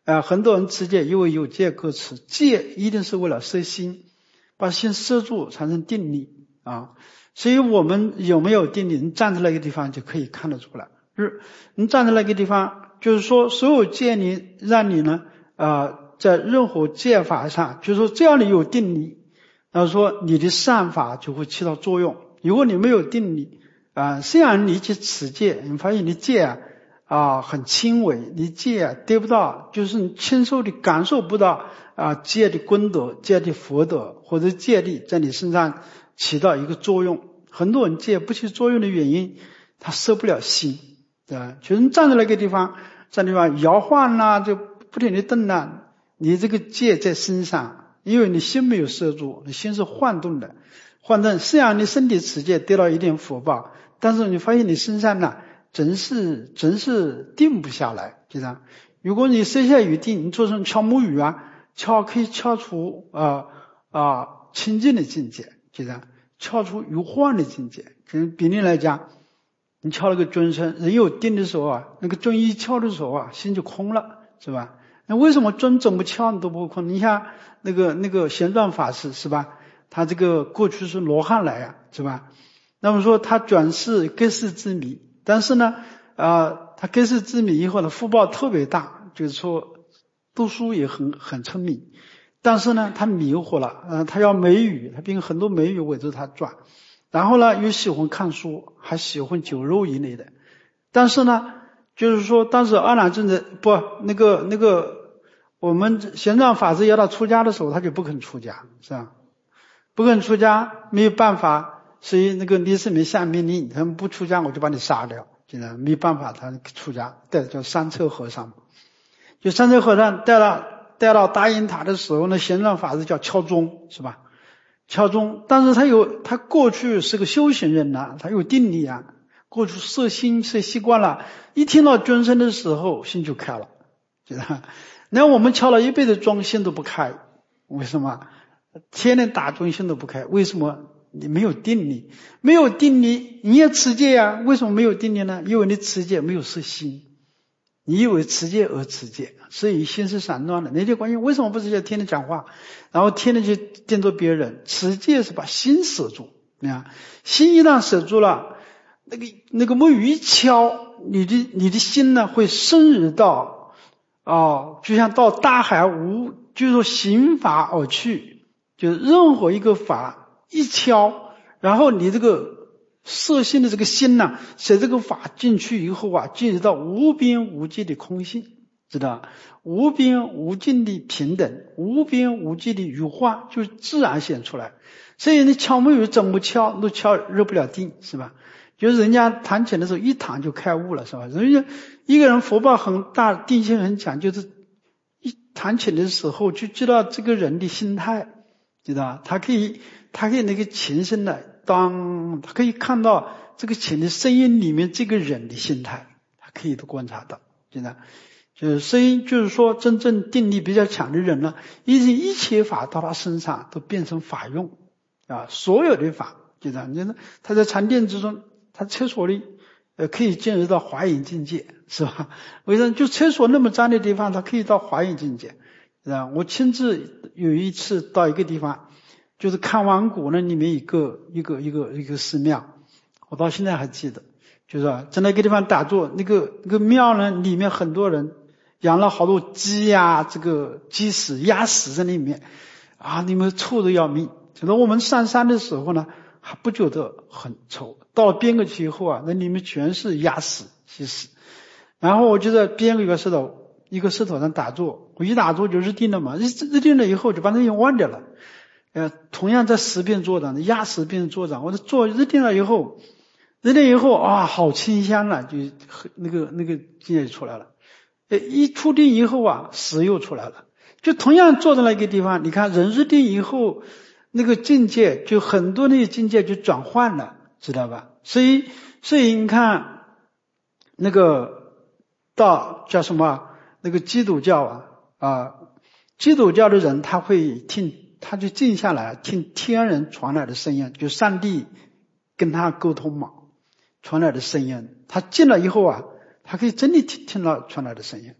呃，很多人持戒因为有戒可持，戒一定是为了摄心，把心摄住产生定力啊。所以我们有没有定力，你站在那个地方就可以看得出来。是，你站在那个地方，就是说所有戒律让你呢，呃，在任何戒法上，就是说只要你有定力，然后说你的善法就会起到作用。如果你没有定力啊、呃，虽然你去持戒，你发现你戒啊啊很轻微，你戒啊得不到，就是你亲受的感受不到啊戒的功德、戒的福德或者戒力在你身上起到一个作用。很多人戒不起作用的原因，他摄不了心，对吧？就是你站在那个地方，在那地方摇晃啦、啊，就不停地动啦，你这个戒在身上，因为你心没有摄住，你心是晃动的。换正虽然你身体持戒得到一点福报，但是你发现你身上呢，真是真是定不下来，就这样。如果你设下语定，你做成敲木鱼啊，敲可以敲出啊啊、呃呃、清净的境界，就这样，敲出有幻的境界。就是比例来讲，你敲了个钟声，人有定的时候啊，那个钟一敲的时候啊，心就空了，是吧？那为什么钟怎么敲你都不会空？你像那个那个玄奘法师，是吧？他这个过去是罗汉来啊，是吧？那么说他转世隔世之谜，但是呢，呃，他隔世之谜以后呢，福报特别大，就是说读书也很很聪明，但是呢，他迷惑了，呃，他要美女，他并很多美女围着他转，然后呢，又喜欢看书，还喜欢酒肉一类的，但是呢，就是说当时阿难尊者不那个那个我们玄奘法师要他出家的时候，他就不肯出家，是吧？不肯出家，没有办法，所以那个李世民下命令，他们不出家我就把你杀掉，现在没办法，他出家，带叫三车和尚。就三车和尚带到带到大雁塔的时候呢，玄奘法师叫敲钟，是吧？敲钟，但是他有他过去是个修行人呐、啊，他有定力啊，过去摄心摄习惯了，一听到钟声的时候心就开了，知道吗？那我们敲了一辈子钟，心都不开，为什么？天天打钟心都不开，为什么？你没有定力，没有定力，你也持戒啊？为什么没有定力呢？因为你持戒没有摄心，你以为持戒而持戒，所以心是散乱的。那些关键为什么不直接天天讲话，然后天天去盯着别人？持戒是把心摄住，你看，心一旦摄住了，那个那个木鱼一敲，你的你的心呢会深入到哦，就像到大海无，就是说行法而去。就是任何一个法一敲，然后你这个摄心的这个心呢、啊，使这个法进去以后啊，进入到无边无际的空性，知道吧？无边无尽的平等，无边无际的语化，就自然显出来。所以你敲木鱼怎么敲都敲入不了定，是吧？就是人家弹琴的时候一弹就开悟了，是吧？人家一个人福报很大，定性很强，就是一弹琴的时候就知道这个人的心态。知道吧？他可以，他可以那个琴声呢，当他可以看到这个琴的声音里面这个人的心态，他可以都观察到，知道？就是声音，就是说真正定力比较强的人呢，一一切法到他身上都变成法用啊，所有的法，知道？你看他在禅定之中，他厕所里呃可以进入到华严境界，是吧？为什么？就厕所那么脏的地方，他可以到华严境界。啊，我亲自有一次到一个地方，就是看完谷那里面一个一个一个一个寺庙，我到现在还记得，就是啊，在那个地方打坐，那个那个庙呢里面很多人养了好多鸡呀、啊，这个鸡屎鸭屎在里面啊，里面臭的要命。等到我们上山的时候呢，还不觉得很臭，到了边个去以后啊，那里面全是鸭屎鸡屎。然后我就在边一个石头。一个石头上打坐，我一打坐就日定了嘛，日日定了以后就把那些忘掉了。呃，同样在十遍坐长，压十遍坐长，我坐日定了以后，日定以后啊，好清香了，就那个那个境界出来了。呃，一出定以后啊，死又出来了。就同样坐在那个地方，你看人日定以后，那个境界就很多那些境界就转换了，知道吧？所以所以你看那个到叫什么？那个基督教啊啊，基督教的人他会听，他就静下来听天人传来的声音，就上帝跟他沟通嘛，传来的声音，他进了以后啊，他可以真的听听到传来的声音。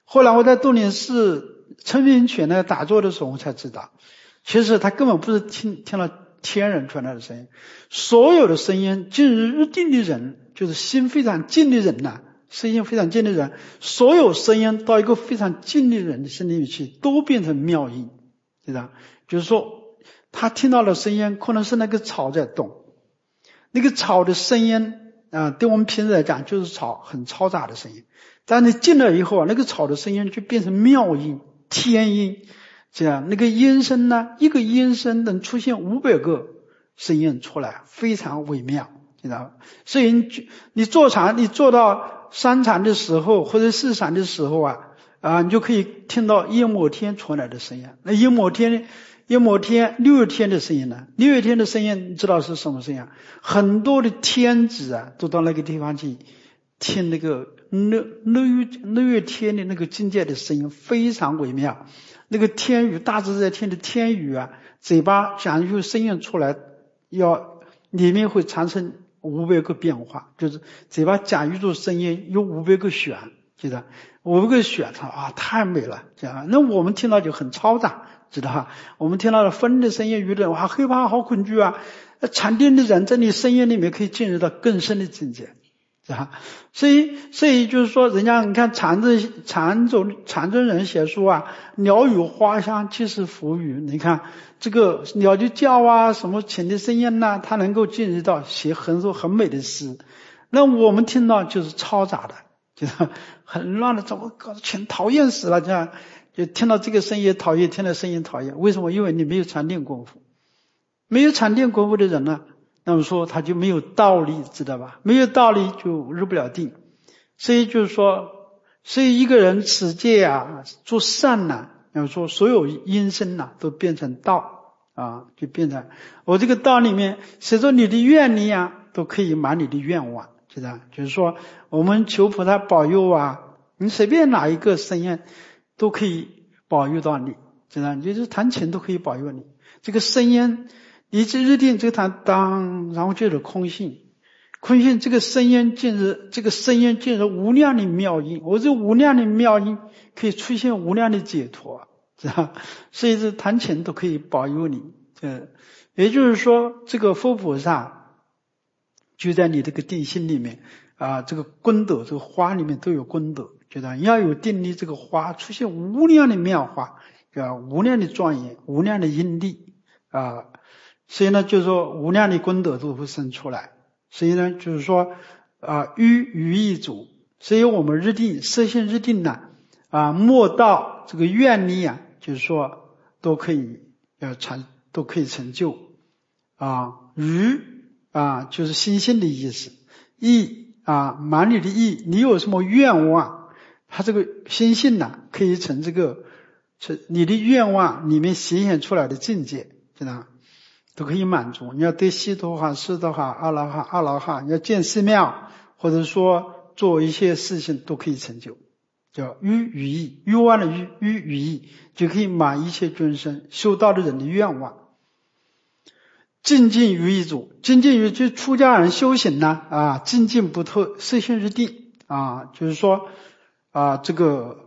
后来我在杜林寺陈明泉那个打坐的时候，我才知道，其实他根本不是听听了天人传来的声音，所有的声音进入日定的人，就是心非常静的人呐、啊，声音非常静的人，所有声音到一个非常静的人的身体里去，都变成妙音，对吧？就是说，他听到的声音可能是那个草在动，那个草的声音啊、呃，对我们平时来讲就是草很嘈杂的声音，但你静了以后啊，那个草的声音就变成妙音、天音。这样，那个音声呢，一个音声能出现五百个声音出来，非常微妙，知道吧？所以你你坐禅，你坐到三禅的时候或者四禅的时候啊，啊，你就可以听到夜摩天出来的声音。那夜摩天，夜摩天六月天的声音呢？六月天的声音，你知道是什么声音啊？很多的天子啊，都到那个地方去听那个六六月六月天的那个境界的声音，非常微妙。那个天语，大自在天的天语啊，嘴巴讲出声音出来，要里面会产生五百个变化，就是嘴巴讲一组声音有五百个弦，记得五百个弦，它啊太美了，这样。那我们听到就很嘈杂，知道吧？我们听到了风的声音、雨的，哇，害怕，好恐惧啊！禅定的人在你声音里面可以进入到更深的境界。啊，所以，所以就是说，人家你看禅宗、禅宗、禅宗人写书啊，鸟语花香即是佛语。你看这个鸟就叫啊，什么禽的声音呐、啊，它能够进入到写很多很美的诗。那我们听到就是嘈杂的，就是很乱的，怎么搞全讨厌死了？这样就听到这个声音讨厌，听到声音讨厌。为什么？因为你没有禅定功夫，没有禅定功夫的人呢？那么说他就没有道理，知道吧？没有道理就入不了定。所以就是说，所以一个人持戒啊，做善呐、啊，那么说所有因身呐、啊、都变成道啊，就变成我这个道里面随着你的愿力啊，都可以满你的愿望，知道？就是说我们求菩萨保佑啊，你随便哪一个声音都可以保佑到你，知道？就是弹琴都可以保佑你，这个声音。一直日定这个弹当，然后就是空性，空性这个声音进入，这个声音进入无量的妙音，我这无量的妙音可以出现无量的解脱，知道？所以这弹琴都可以保佑你，这也就是说，这个佛菩萨就在你这个定心里面啊，这个功德，这个花里面都有功德，觉得要有定力，这个花出现无量的妙花，啊，无量的庄严，无量的因力啊。所以呢，就是说无量的功德都会生出来。所以呢，就是说啊，于于一主。所以我们日定色性日定呢，啊，莫道这个愿力啊，就是说都可以要成，都可以成就啊。于啊，就是心性的意思。意啊，满你的意，你有什么愿望，它这个心性呢、啊，可以成这个，成你的愿望里面显现出来的境界，知道吗？都可以满足。你要对悉陀哈、斯陀哈、阿拉哈、阿拉哈，你要建寺庙，或者说做一些事情都可以成就，叫欲语意，欲望的欲，欲语意就可以满一切众生修道的人的愿望。精进于一主，精进于就出家人修行呢啊，精进不退，色性日定啊，就是说啊，这个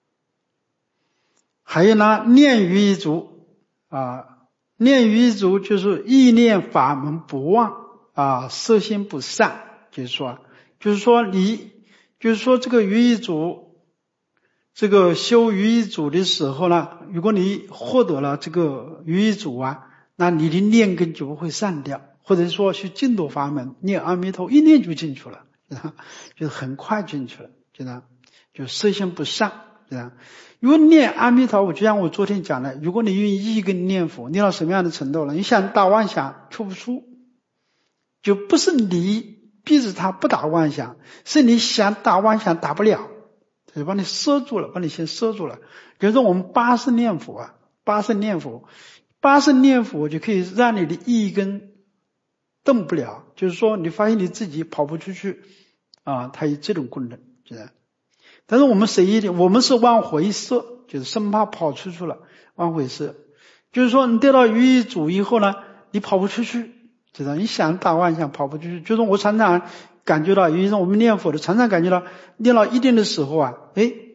还有呢，念于一主啊。念于一足就是意念法门不忘啊，色心不散，就是说，就是说你，就是说这个于一足，这个修于一足的时候呢，如果你获得了这个于一足啊，那你的念根就不会散掉，或者说去净土法门念阿弥陀，一念就进去了，就是很快进去了，知道？就色心不散，知道？如果念阿弥陀佛，就像我昨天讲的，如果你用一根念佛念到什么样的程度了，你想打妄想出不出，就不是你逼着他不打妄想，是你想打妄想打不了，就把你摄住了，把你先摄住了。比如说我们八声念佛啊，八声念佛，八声念佛就可以让你的一根动不了，就是说你发现你自己跑不出去啊，它有这种功能，知道？但是我们随意点，我们是往回射，就是生怕跑出去了，往回射。就是说你得到于意主以后呢，你跑不出去，知道？你想打妄想跑不出去。就是我常常感觉到，有一种我们念佛的常常感觉到念到一定的时候啊，诶，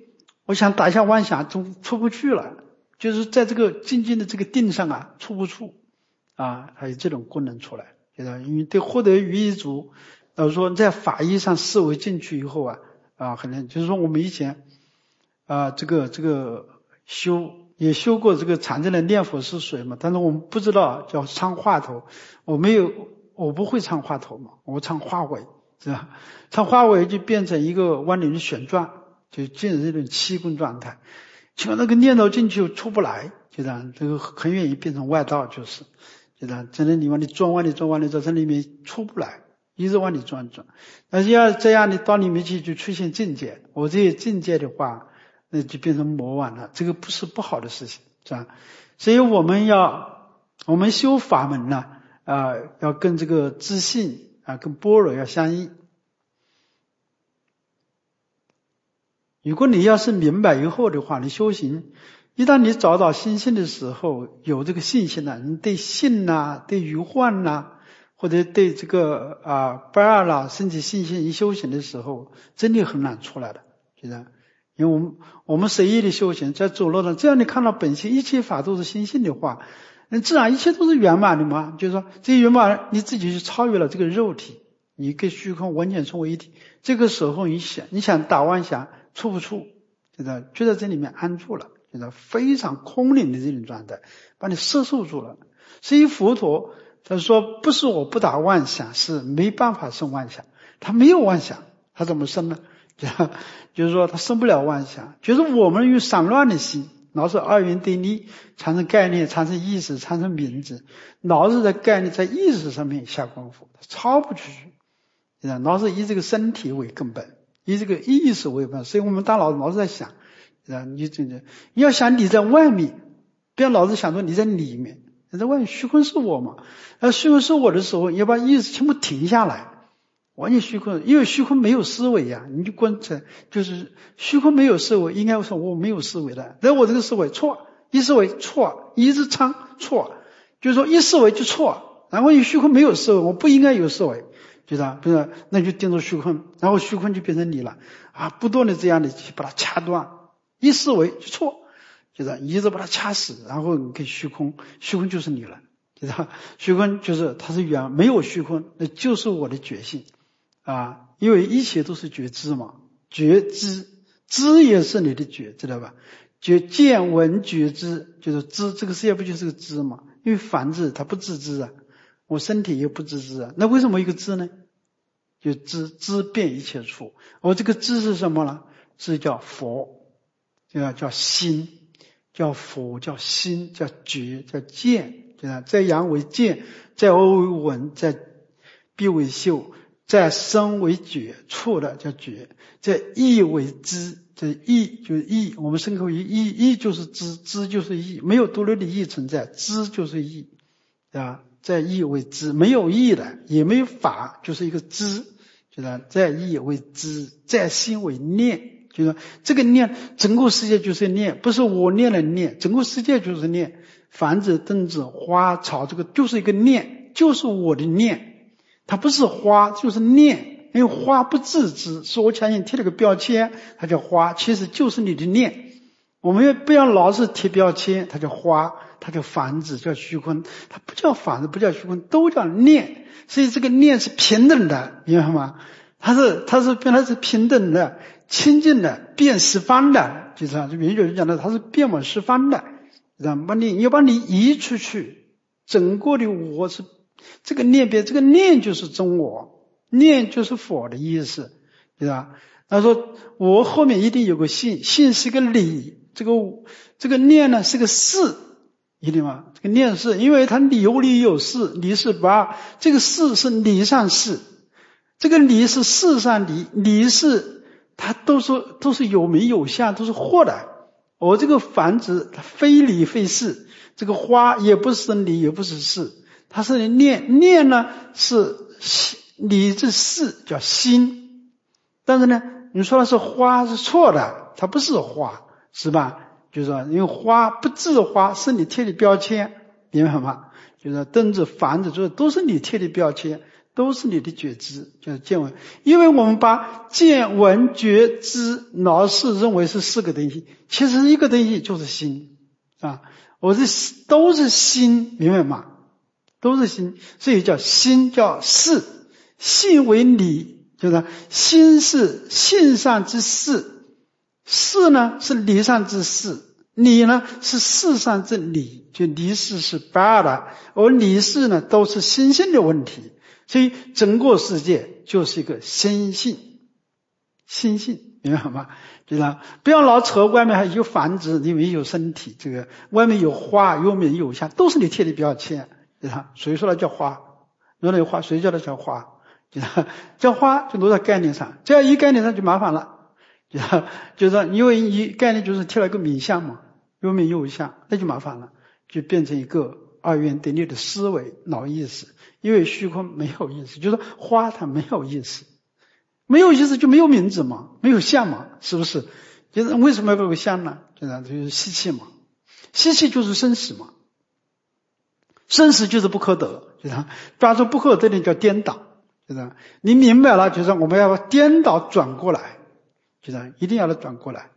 我想打一下妄想就出不去了，就是在这个静静的这个定上啊出不出啊，还有这种功能出来，觉得因为对获得于一足，呃说在法义上思维进去以后啊啊，可能就是说我们以前啊这个这个修也修过这个常见的念佛是水嘛，但是我们不知道叫唱话头，我没有我不会唱话头嘛，我唱话尾是吧？唱话尾就变成一个万灵的旋转，就进入这种七功状态，结果那个念头进去出不来，就这样，这个很愿意变成外道，就是就这样，在那里往里转，往里转，往里转，在里面出不来，一直往里转转。但是要这样，你到里面去就出现境界，我这些境界的话，那就变成魔王了，这个不是不好的事情，是吧？所以我们要我们修法门呢，啊、呃，要跟这个自信啊，跟般若要相应。如果你要是明白以后的话，你修行，一旦你找到心性的时候，有这个信心了，你对性呐、对于幻呐，或者对这个啊不二啦，甚至信心一修行的时候，真的很难出来的，觉得，因为我们我们随意的修行，在走路上，只要你看到本性，一切法都是心性的话，那自然一切都是圆满的嘛。就是说，这些圆满你自己就超越了这个肉体，你跟虚空完全成为一体。这个时候，你想你想打妄想。出不出，觉得就在这里面安住了，觉得非常空灵的这种状态，把你摄受住了。所以佛陀他说，不是我不打妄想，是没办法生妄想。他没有妄想，他怎么生呢？就是说他生不了妄想。就是我们用散乱的心，老是二元对立，产生概念，产生意识，产生名字，老是在概念在意识上面下功夫，他超不出去。老是以这个身体为根本，以这个意识为本，所以我们大脑老是在想，你这个你要想你在外面，不要老是想着你在里面，你在外面虚空是我嘛？而虚空是我的时候，你要把意识全部停下来，完全虚空，因为虚空没有思维呀、啊，你就观察，就是虚空没有思维，应该说我没有思维的，但我这个思维错，一思维错，一直唱错，就是说一思维就错，然后你虚空没有思维，我不应该有思维。觉得不是，那就定住虚空，然后虚空就变成你了啊！不断的这样的去把它掐断，一思维就错，就是一直把它掐死，然后你跟虚空，虚空就是你了，知道？虚空就是它是圆，没有虚空，那就是我的觉性啊！因为一切都是觉知嘛，觉知，知也是你的觉，知道吧？觉见闻觉知就是知，这个世界不就是个知嘛？因为凡字它不自知啊。我身体又不自知啊，那为什么一个知呢？就知知遍一切处。我这个知是什么呢？是叫佛，叫叫心，叫佛，叫心，叫觉，叫见。在阳为见，在欧为闻，在必为嗅，在声为觉，处的叫觉，在意为知，这意就是意，我们生口意，意意就是知，知就是意，没有独立的意存在，知就是意啊。在意为知，没有意的，也没有法，就是一个知，就是在意为知，在心为念，就是这个念，整个世界就是念，不是我念了念，整个世界就是念。房子、凳子、花草，这个就是一个念，就是我的念，它不是花，就是念，因为花不自知，是我前面贴了个标签，它叫花，其实就是你的念。我们不要老是贴标签，它叫花，它叫房子，叫虚空，它不叫房子，不叫虚空，都叫念。所以这个念是平等的，明白吗？它是它是原来是平等的、清净的、遍十方的，就是啊，就原有人讲的，它是遍满十方的。让把你你要把你移出去，整个的我是这个念边，这个念就是真我，念就是佛的意思，对吧？他说我后面一定有个信，信是个理，这个这个念呢是个事，一定吗？这个念是因为它有理有事，理是不二，这个事是理上事，这个理是事上理，理是它都是都是有名有相，都是惑的。我这个房子它非理非事，这个花也不是理也不是事，它是念，念呢是理是事，叫心。但是呢你说的是花是错的，它不是花，是吧？就是说因为花不自花，是你贴的标签，明白吗？就是凳子房子这都是你贴的标签， 都是你的觉知，就是见闻。因为我们把见闻觉知脑识认为是四个东西，其实一个东西就是心啊，我是都是心，明白吗？都是心，所以叫心叫事，信为理，就是心是信上之事，事呢是理上之事，理呢是事上之理，就理事是八的，而理事呢都是心性的问题，所以整个世界就是一个心性，心性，明白吗？对吧？不要老扯外面还有房子，里面有身体，这个外面有花，有名有相，都是你贴的标签，对吧？谁说它叫花？说那花，谁叫它叫花？对吧？叫花就落在概念上，这样一概念上就麻烦了，对吧？就是因为一概念就是贴了个名相嘛，有名有相，那就麻烦了，就变成一个二元对立的思维脑意识。因为虚空没有意思，就是说花它没有意思，没有意思就没有名字嘛，没有相嘛，是不是？就是为什么要有相呢？就是就是吸气嘛，吸气就是生死嘛，生死就是不可得，就是抓住不可得的叫颠倒，就是你明白了，就是我们要颠倒转过来，就是一定要转过来。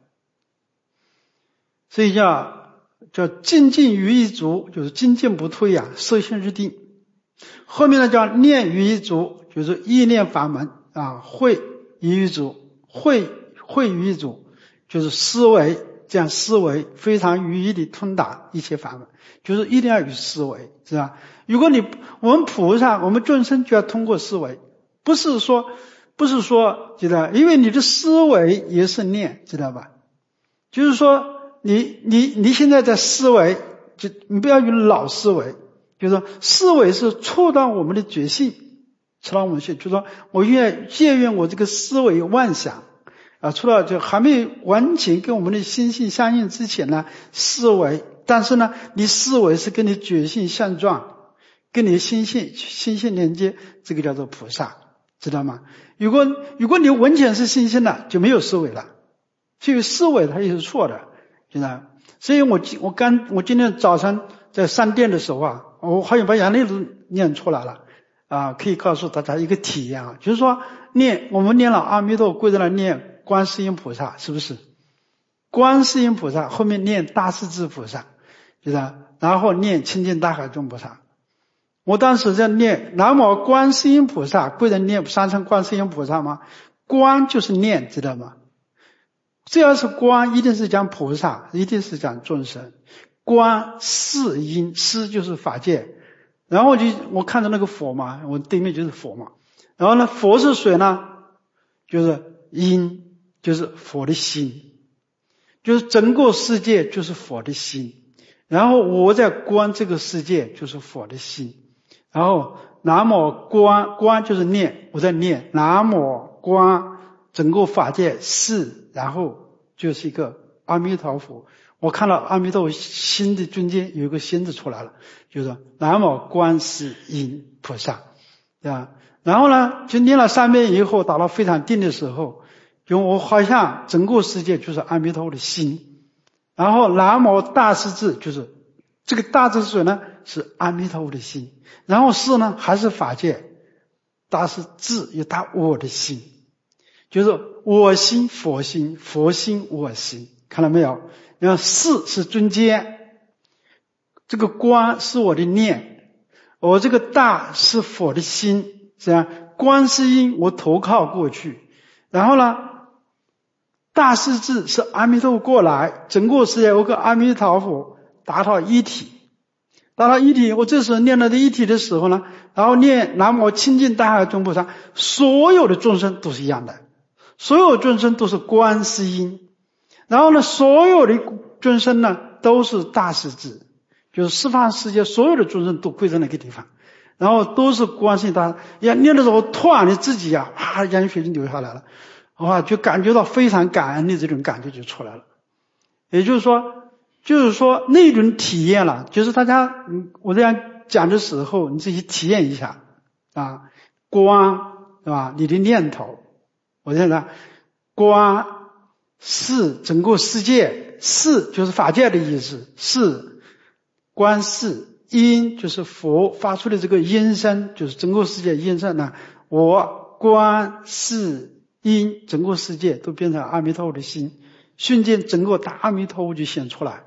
所以叫叫精进于一足，就是精进不退啊，色性日定。后面呢叫念于一足，就是意念法门啊，会于一足，会会于一足，就是思维，这样思维非常如意的通达一切法门，就是一定要有思维，是吧？如果你我们菩萨，我们众生就要通过思维，不是说不是说知道，因为你的思维也是念，知道吧？就是说你你你现在在思维，就你不要用老思维。就是说思维是触到我们的觉性，触到我们的觉性，就是说我愿借用我这个思维妄想啊，触到就还没完全跟我们的心性相应之前呢，思维，但是呢你思维是跟你觉性相撞，跟你心性心性连接，这个叫做菩萨，知道吗？如果如果你完全是心性了，就没有思维了，所以思维它也是错的，知道？所以我我刚我今天早上在上殿的时候啊，我好像把眼泪都念出来了啊！可以告诉大家一个体验啊，就是说念我们念了阿弥陀，跪在那念观世音菩萨，是不是？观世音菩萨后面念大势至菩萨，对吧？然后念清净大海中菩萨。我当时在念南无观世音菩萨，跪着念三称观世音菩萨吗？观就是念，知道吗？只要是观，一定是讲菩萨，一定是讲众生。观世音，世就是法界，然后就我看到那个佛嘛，我对面就是佛嘛，然后呢，佛是谁呢？就是因，就是佛的心，就是整个世界就是佛的心，然后我在观这个世界就是佛的心，然后南无观，观就是念，我在念南无观，整个法界是，然后就是一个阿弥陀佛。我看到阿弥陀佛心的中间有一个心字出来了，就是南无观世音菩萨，对吧？然后呢，就念了三遍以后，达到非常定的时候，就我好像整个世界就是阿弥陀佛的心。然后南无大势至，就是这个大势至呢是阿弥陀佛的心，然后是呢还是法界，大势至有他我的心，就是我心佛心，佛心我心，看到没有？然后是是中间，这个观是我的念，我这个大是佛的心，这样观世音我投靠过去，然后呢大势至是阿弥陀佛过来，整个世界有个阿弥陀佛达到一体，达到一体，我这时候念了这一体的时候呢，然后念南无清净大海中菩萨，所有的众生都是一样的，所有众生都是观世音，然后呢所有的众生呢都是大势至，就是十方世界所有的众生都跪在那个地方，然后都是观世音大，要念的时候突然你自己啊，哇，眼水就流下来了，哇，就感觉到非常感恩的这种感觉就出来了。也就是说就是说那种体验了，就是大家我这样讲的时候你自己体验一下啊，观，对吧？你的念头，我现在观是整个世界，是就是法界的意思，是观世音就是佛发出的这个音声，就是整个世界音声呢，我观世音，整个世界都变成阿弥陀佛的心，瞬间整个大阿弥陀佛就显出来。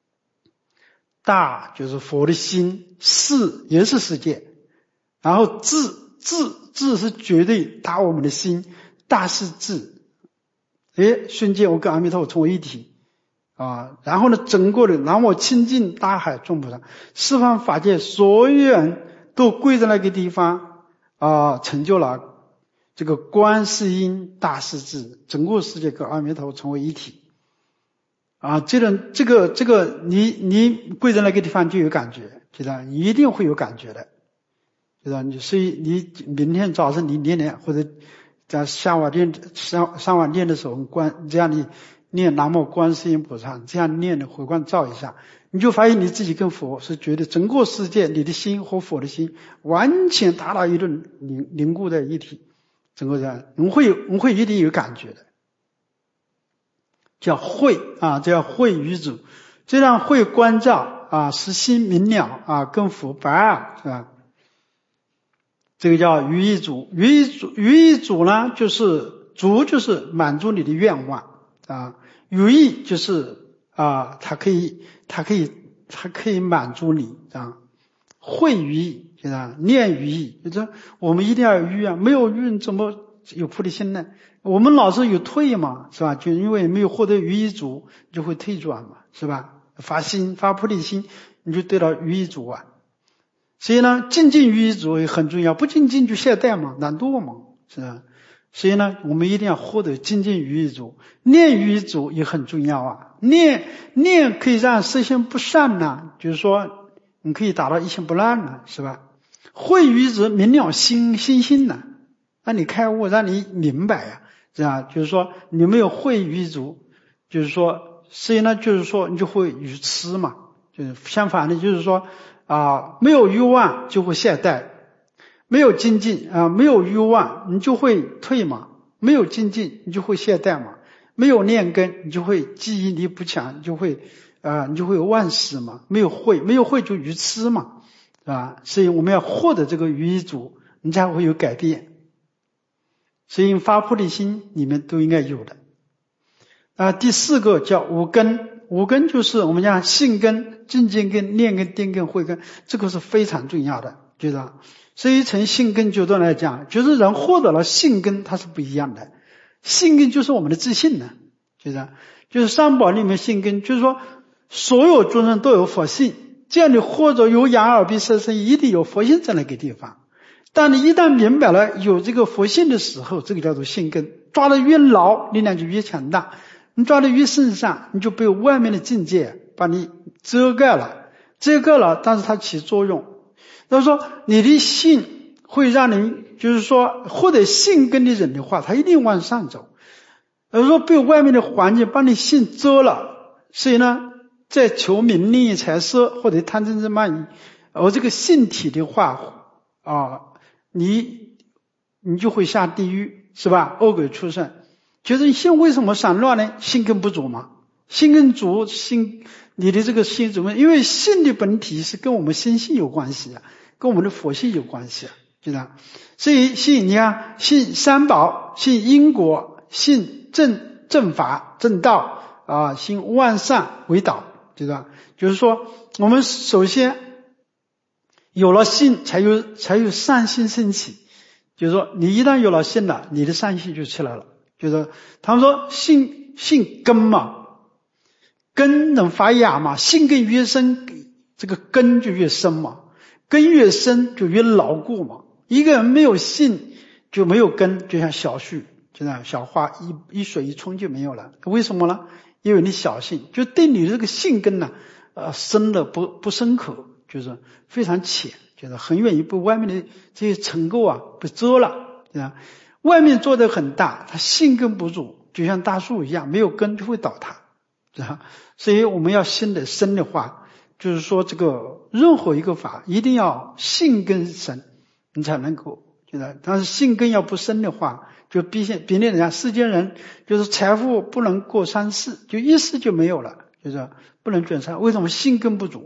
大就是佛的心，世也是世界，然后智智智是绝对大我们的心，大是智，诶，瞬间我跟阿弥陀佛成为一体啊。然后呢，整个的让我亲近大海众菩萨，十方法界所有人都跪在那个地方啊，成就了这个观世音大势至，整个世界跟阿弥陀佛成为一体啊！这个这个这个，你你跪在那个地方就有感觉，知道？你一定会有感觉的，知道？你所以你明天早上你念念，或者在下午念上上晚念的时候，观这样你念南无观世音菩萨，这样念的回光照一下，你就发现你自己跟佛是觉得整个世界，你的心和佛的心完全达到一种凝凝固在一体。整个人，我们会有，我们会一定有感觉的，叫慧啊，叫慧于主，这样慧观照啊，使心明了啊，跟佛白啊，是吧？这个叫于意主，于意主，于意主呢，就是主就是满足你的愿望啊，于意就是啊，它可以，它可以，它可以满足你啊，慧于意。是吧？念于意，就是我们一定要有欲啊，没有欲怎么有菩提心呢？我们老是有退嘛，是吧？就因为没有获得于意足，就会退转嘛，是吧？发心发菩提心，你就得到于意足啊。所以呢，精进于意足也很重要，不精进就懈怠嘛，懒惰嘛，是吧？所以呢，我们一定要获得精进于意足，念于意足也很重要啊。念念可以让色心不散呐、啊，就是说你可以达到一心不乱了、啊，是吧？慧于之明了心心性呢，让你开悟，让你明白呀、啊，这样就是说你没有慧于足，就是说，所以呢，就是说你就会愚痴嘛，就是相反的，就是说啊，没有欲望就会懈怠，没有精进啊，没有欲望你就会退嘛，没有精进你就会懈怠嘛，没有念根你就会记忆力不强，你就会啊，你就会忘失嘛，没有慧，没有慧就愚痴嘛。啊，所以我们要获得这个于意足，你才会有改变。所以发菩提心里面都应该有的。啊，第四个叫五根，五根就是我们讲信根、精进根、念根、定根、慧根，这个是非常重要的，觉得。所以从信根角度来讲，就是人获得了信根，它是不一样的。信根就是我们的自信呢，觉得，就是三宝里面信根，就是说所有众生都有佛性。这样你或者有眼耳鼻舌身意，一定有佛性在那个地方。但你一旦明白了有这个佛性的时候，这个叫做信根，抓得越牢，力量就越强大。你抓得越深上，你就被外面的境界把你遮盖了，遮盖了，但是它起作用。那说你的信会让你，就是说获得信根的人的话，他一定往上走。而说被外面的环境把你信遮了，所以呢，在求名利财色或者贪嗔痴慢疑，而这个性体的话啊，你你就会下地狱，是吧？恶鬼畜生。觉得你心为什么散乱呢？心根不足嘛。心根足，心你的这个心怎么？因为性的本体是跟我们心性有关系啊，跟我们的佛性有关系啊，知道？所以信，你看，信三宝，信因果，信正正法正道啊，信万善为导。对吧？就是说，我们首先有了信，才有才有善心升起。就是说，你一旦有了信了，你的善心就起来了。就是他们说信信根嘛，根能发芽嘛，信根越深，这个根就越深嘛，根越深就越牢固嘛。一个人没有信就没有根，就像小树，就像小花一一水一冲就没有了。为什么呢？因为你小信，就对你的这个信根呢，呃，深的不不深刻，就是非常浅，就是很愿意被外面的这些尘垢啊被遮了，对吧？外面做得很大，它信根不住，就像大树一样，没有根就会倒塌，对吧？所以我们要信的深的话，就是说这个任何一个法一定要信根深，你才能够，对吧？但是信根要不深的话，就比现比那人家世间人就是财富不能过三世，就一世就没有了，就是不能转善。为什么信根不足？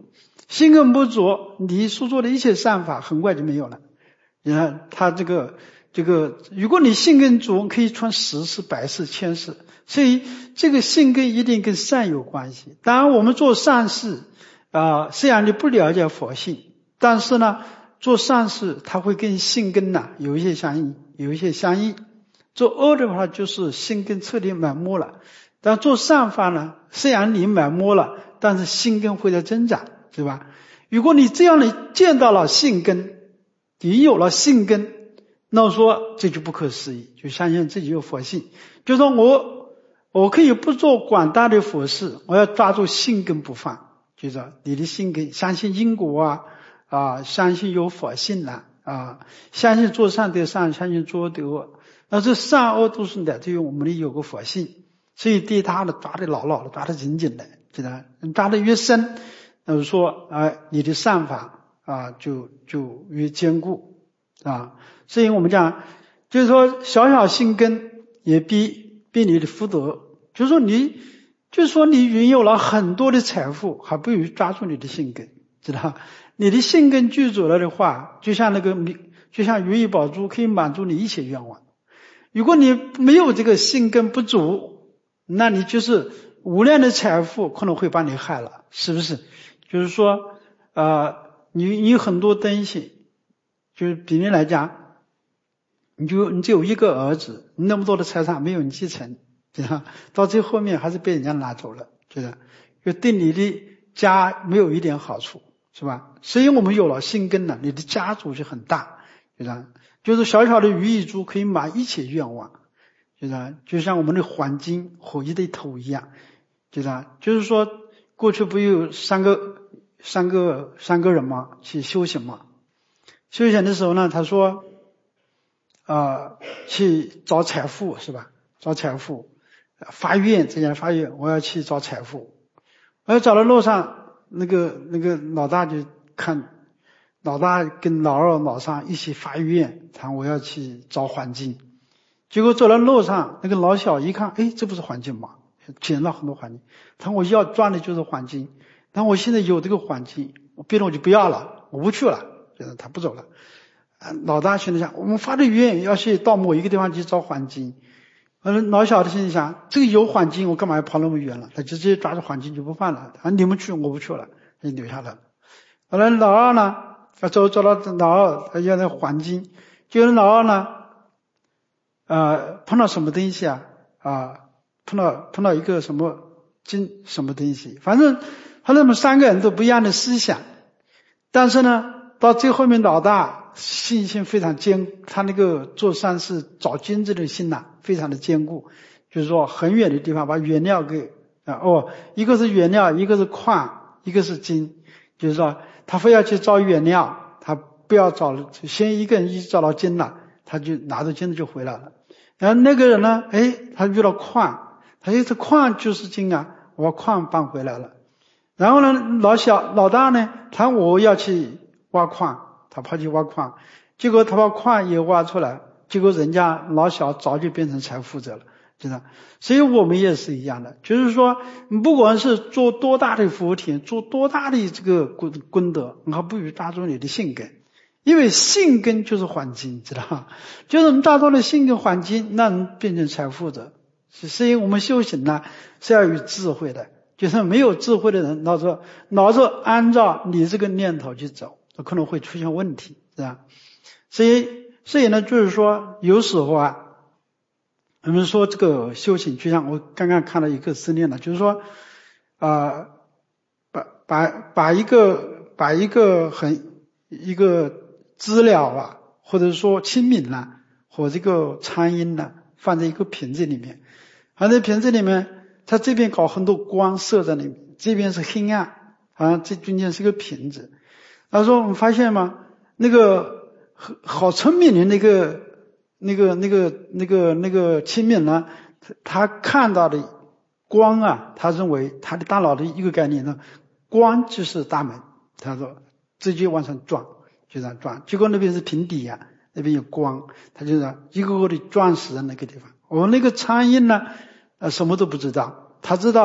信根不足，你所做的一切善法很快就没有了。你看他这个这个，如果你信根足，可以传十世、百世、千世。所以这个信根一定跟善有关系。当然我们做善事啊、呃，虽然你不了解佛性，但是呢做善事它会跟信根呢有一些相应，有一些相应。做恶的话就是信根彻底埋没了，但做善法呢，虽然你埋没了，但是信根会在增长，对吧？如果你这样的见到了信根，你有了信根，那我说这就不可思议，就相信自己有佛性。就说我我可以不做广大的佛事，我要抓住信根不放，就是你的信根，相信因果啊啊，相信有佛性啊啊，相信做善得善，相信做恶得恶。那这善恶都是来自于我们的有个佛性，所以对他的抓得牢牢的，抓得紧紧的，知道？抓得越深，那么说啊、呃，你的善法啊就就越坚固啊。所以我们讲，就是说小小信根也比比你的福德，就是说你就是说你拥有了很多的财富，还不如抓住你的信根，知道？你的信根具足了的话，就像那个就像如意宝珠，可以满足你一切愿望。如果你没有这个信根不足，那你就是无量的财富可能会把你害了，是不是？就是说呃，你你有很多东西，就是比例来讲，你就你只有一个儿子，你那么多的财产没有人继承，对吧？到最后面还是被人家拿走了，对吧？就对你的家没有一点好处，是吧？所以我们有了信根了，你的家族就很大，对吧？就是小小的如意珠可以满一切愿望，就是就像我们的黄金火一对头一样，就是就是说过去不有三个三个三个人嘛去修行嘛，修行的时候呢，他说呃去找财富，是吧？找财富，发愿，这样发愿，我要去找财富。我要找到路上，那个那个老大就看。老大跟老二、老三一起发愿，他我要去找黄金。结果走到路上，那个老小一看，哎，这不是黄金吗？捡了很多黄金。他说我要赚的就是黄金，但我现在有这个黄金，别的我就不要了，我不去了，就是他不走了。老大心里想，我们发的愿要去到某一个地方去找黄金。老小的心里想，这个有黄金，我干嘛要跑那么远了？他直接抓着黄金就不放了。他说你们去，我不去了，他就留下来了。后来老二呢？他走走到老二，他要那黄金，就是老二呢，呃，碰到什么东西啊？啊，碰到碰到一个什么金什么东西，反正他那么三个人都不一样的思想，但是呢，到最后面老大信心非常坚，他那个做善事找金子的心呐、啊，非常的坚固，就是说很远的地方把原料给啊哦，一个是原料，一个是矿，一个是金，就是说。他非要去找原料，他不要找了，先一个人一找到金了，他就拿着金子就回来了。然后那个人呢，哎，他遇到矿，他说这矿就是金啊，我把矿搬回来了。然后呢，老小老大呢，他我要去挖矿，他跑去挖矿，结果他把矿也挖出来，结果人家老小早就变成财富者了。知道，所以我们也是一样的，就是说，不管是做多大的福田，做多大的这个功功德，你还不如抓住你的信根，因为信根就是黄金，知道，就是我们抓住了信根黄金，那人变成财富者。所以我们修行呢是要有智慧的，就是没有智慧的人，老是老是按照你这个念头去走，可能会出现问题，是吧？所以，所以呢，就是说，有时候啊。我们说这个修行，就像我刚刚看了一个实例呢，就是说，啊、呃，把把把一个把一个很一个资料啊，或者说清明呢，和这个苍蝇呢，放在一个瓶子里面，放在瓶子里面，它这边搞很多光射在里面，这边是黑暗，啊，这中间是个瓶子。他说我们发现吗？那个好聪明的那个。那个、那个、那个、那个清明呢，他看到的光啊，他认为他的大脑的一个概念呢，光就是大门。他说直接往上转，就这样转。结果那边是平底呀、啊，那边有光，他就让一个个的钻石在那个地方。我那个苍蝇呢，呃，什么都不知道，他知道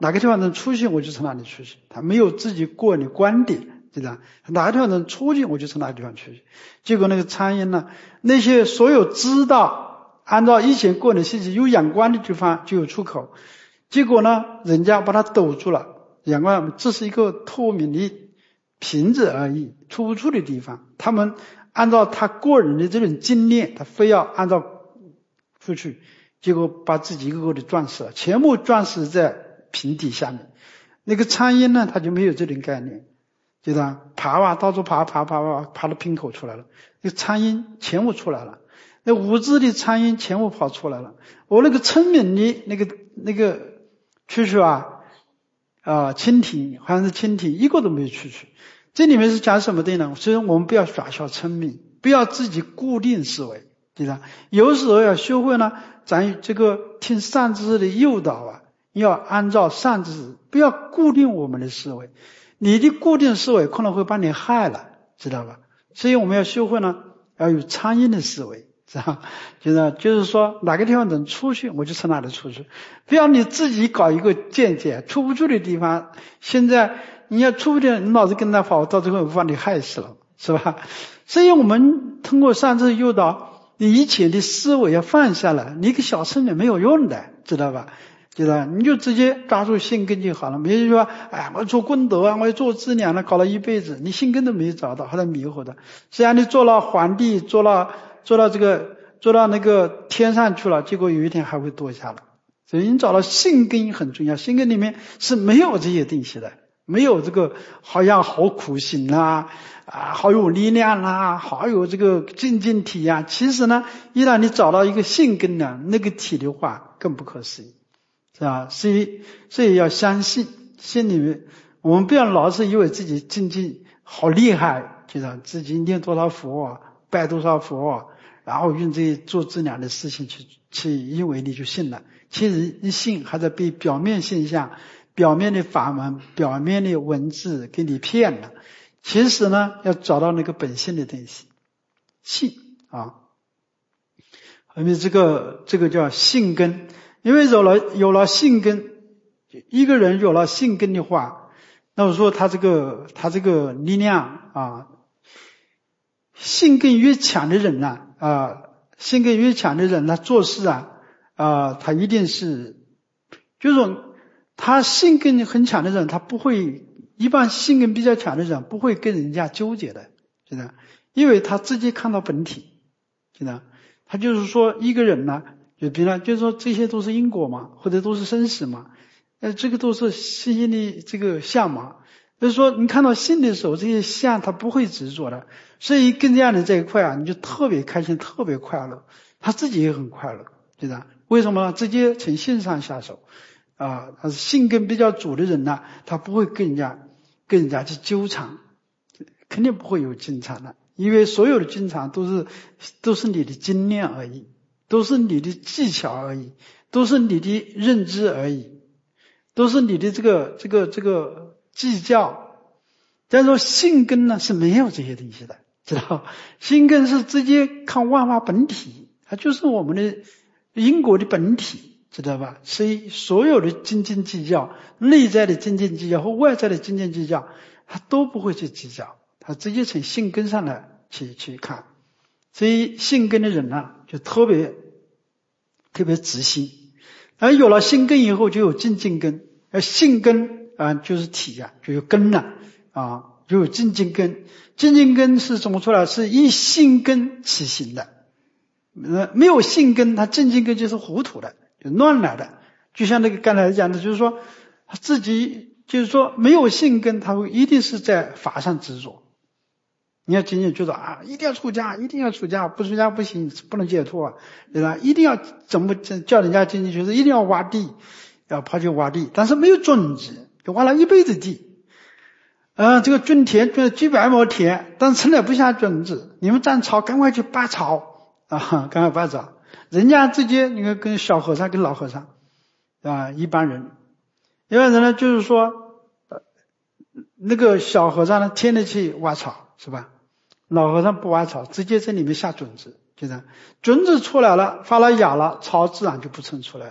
哪个地方能出去我就从哪里出去，他没有自己个人的观点，对吧？哪个地方能出去我就从哪个地方出去。结果那个苍蝇呢，那些所有知道按照以前个人信息有阳光的地方就有出口，结果呢人家把它堵住了，阳光这是一个透明的瓶子而已，出不出的地方，他们按照他个人的这种经验，他非要按照出去，结果把自己一个个的撞死了，全部撞死在瓶底下面。那个苍蝇呢，他就没有这种概念，就这样爬啊，到处爬爬爬爬爬到瓶口出来了，那个苍蝇全部出来了，那无知的苍蝇全部跑出来了。我那个聪明的那个那个蛐蛐啊啊蜻蜓，好像是蜻蜓，一个都没有出去。这里面是讲什么的呢？所以我们不要耍小聪明，不要自己固定思维，对吧？有时候要学会呢，咱这个听善知识的诱导啊，要按照善知识，不要固定我们的思维。你的固定思维可能会把你害了，知道吧？所以我们要学会呢，要有苍蝇的思维，知道吧？就是就是说哪个地方能出去，我就从哪里出去。不要你自己搞一个见解，出不去的地方，现在你要出不去，你老是跟他跑，到最后把你害死了，是吧？所以我们通过善知识诱导，你以前的思维要放下来，你一个小聪明没有用的，知道吧？知道，你就直接抓住性根就好了。没人说，哎，我要做功德啊，我要做资粮了，搞了一辈子，你性根都没有找到，还在迷糊的。虽然你做了皇帝，做了做到这个做到那个天上去了，结果有一天还会堕下来。所以你找到性根很重要，性根里面是没有这些东西的，没有这个好像好苦行啦，啊，好有力量啦，好有这个静静体啊。其实呢，一旦你找到一个性根呢，那个体的话更不可思议。是吧？所以所以要相信，心里面我们不要老是以为自己静静好厉害，就让自己念多少佛，拜多少佛，然后用这些做这样的事情去去以为你就信了。其实一信还在被表面现象、表面的法门、表面的文字给你骗了。其实呢，要找到那个本性的东西，信啊。因为这个这个叫信根。因为有了有了性根，一个人有了性根的话，那我说他这个他这个力量啊，性根越强的人呢啊，啊，性根越强的人，他做事啊啊，他一定是，就是说他性根很强的人，他不会，一般性根比较强的人不会跟人家纠结的，真的，因为他直接看到本体，真的，他就是说一个人呢。就比如就是说这些都是因果嘛，或者都是生死嘛，呃，这个都是心的这个相嘛。就是说你看到心的时候，这些相它不会执着的，所以跟这样的这一块啊，你就特别开心，特别快乐，他自己也很快乐，对吧？为什么呢？直接从性上下手啊，他是性根比较主的人呢，他不会跟人家跟人家去纠缠，肯定不会有纠缠的，因为所有的纠缠都是都是你的经验而已。都是你的技巧而已，都是你的认知而已，都是你的这个这个这个计较。但是说性根呢是没有这些东西的，知道？性根是直接看万法本体，它就是我们的因果的本体，知道吧？所以所有的斤斤计较，内在的斤斤计较和外在的斤斤计较，它都不会去计较，它直接从性根上来去去看。所以性根的人呢、啊，就特别特别直心，而有了性根以后，就有静静根，而性根啊就是体啊，就有根了啊，就有静静根。静静根是怎么出来？是以性根起行的。呃，没有性根，它静静根就是糊涂的，就乱来的。就像那个刚才讲的，就是说他自己就是说没有性根，他会一定是在法上执着。你要仅仅觉得啊，一定要出家，一定要出家，不出家不行，不能解脱，对吧？一定要怎么叫人家进去，就是一定要挖地，要跑去挖地，但是没有种子，就挖了一辈子地，呃，这个种田种了几百亩田，但是从来不下种子。你们占草，赶快去拔草啊，赶快拔草。人家直接你看跟小和尚跟老和尚啊，一般人，一般人呢就是说，呃，那个小和尚呢天天去挖草。是吧？老和尚不挖草，直接在里面下种子，就这样，种子出来了，发了芽了，草自然就不生出来。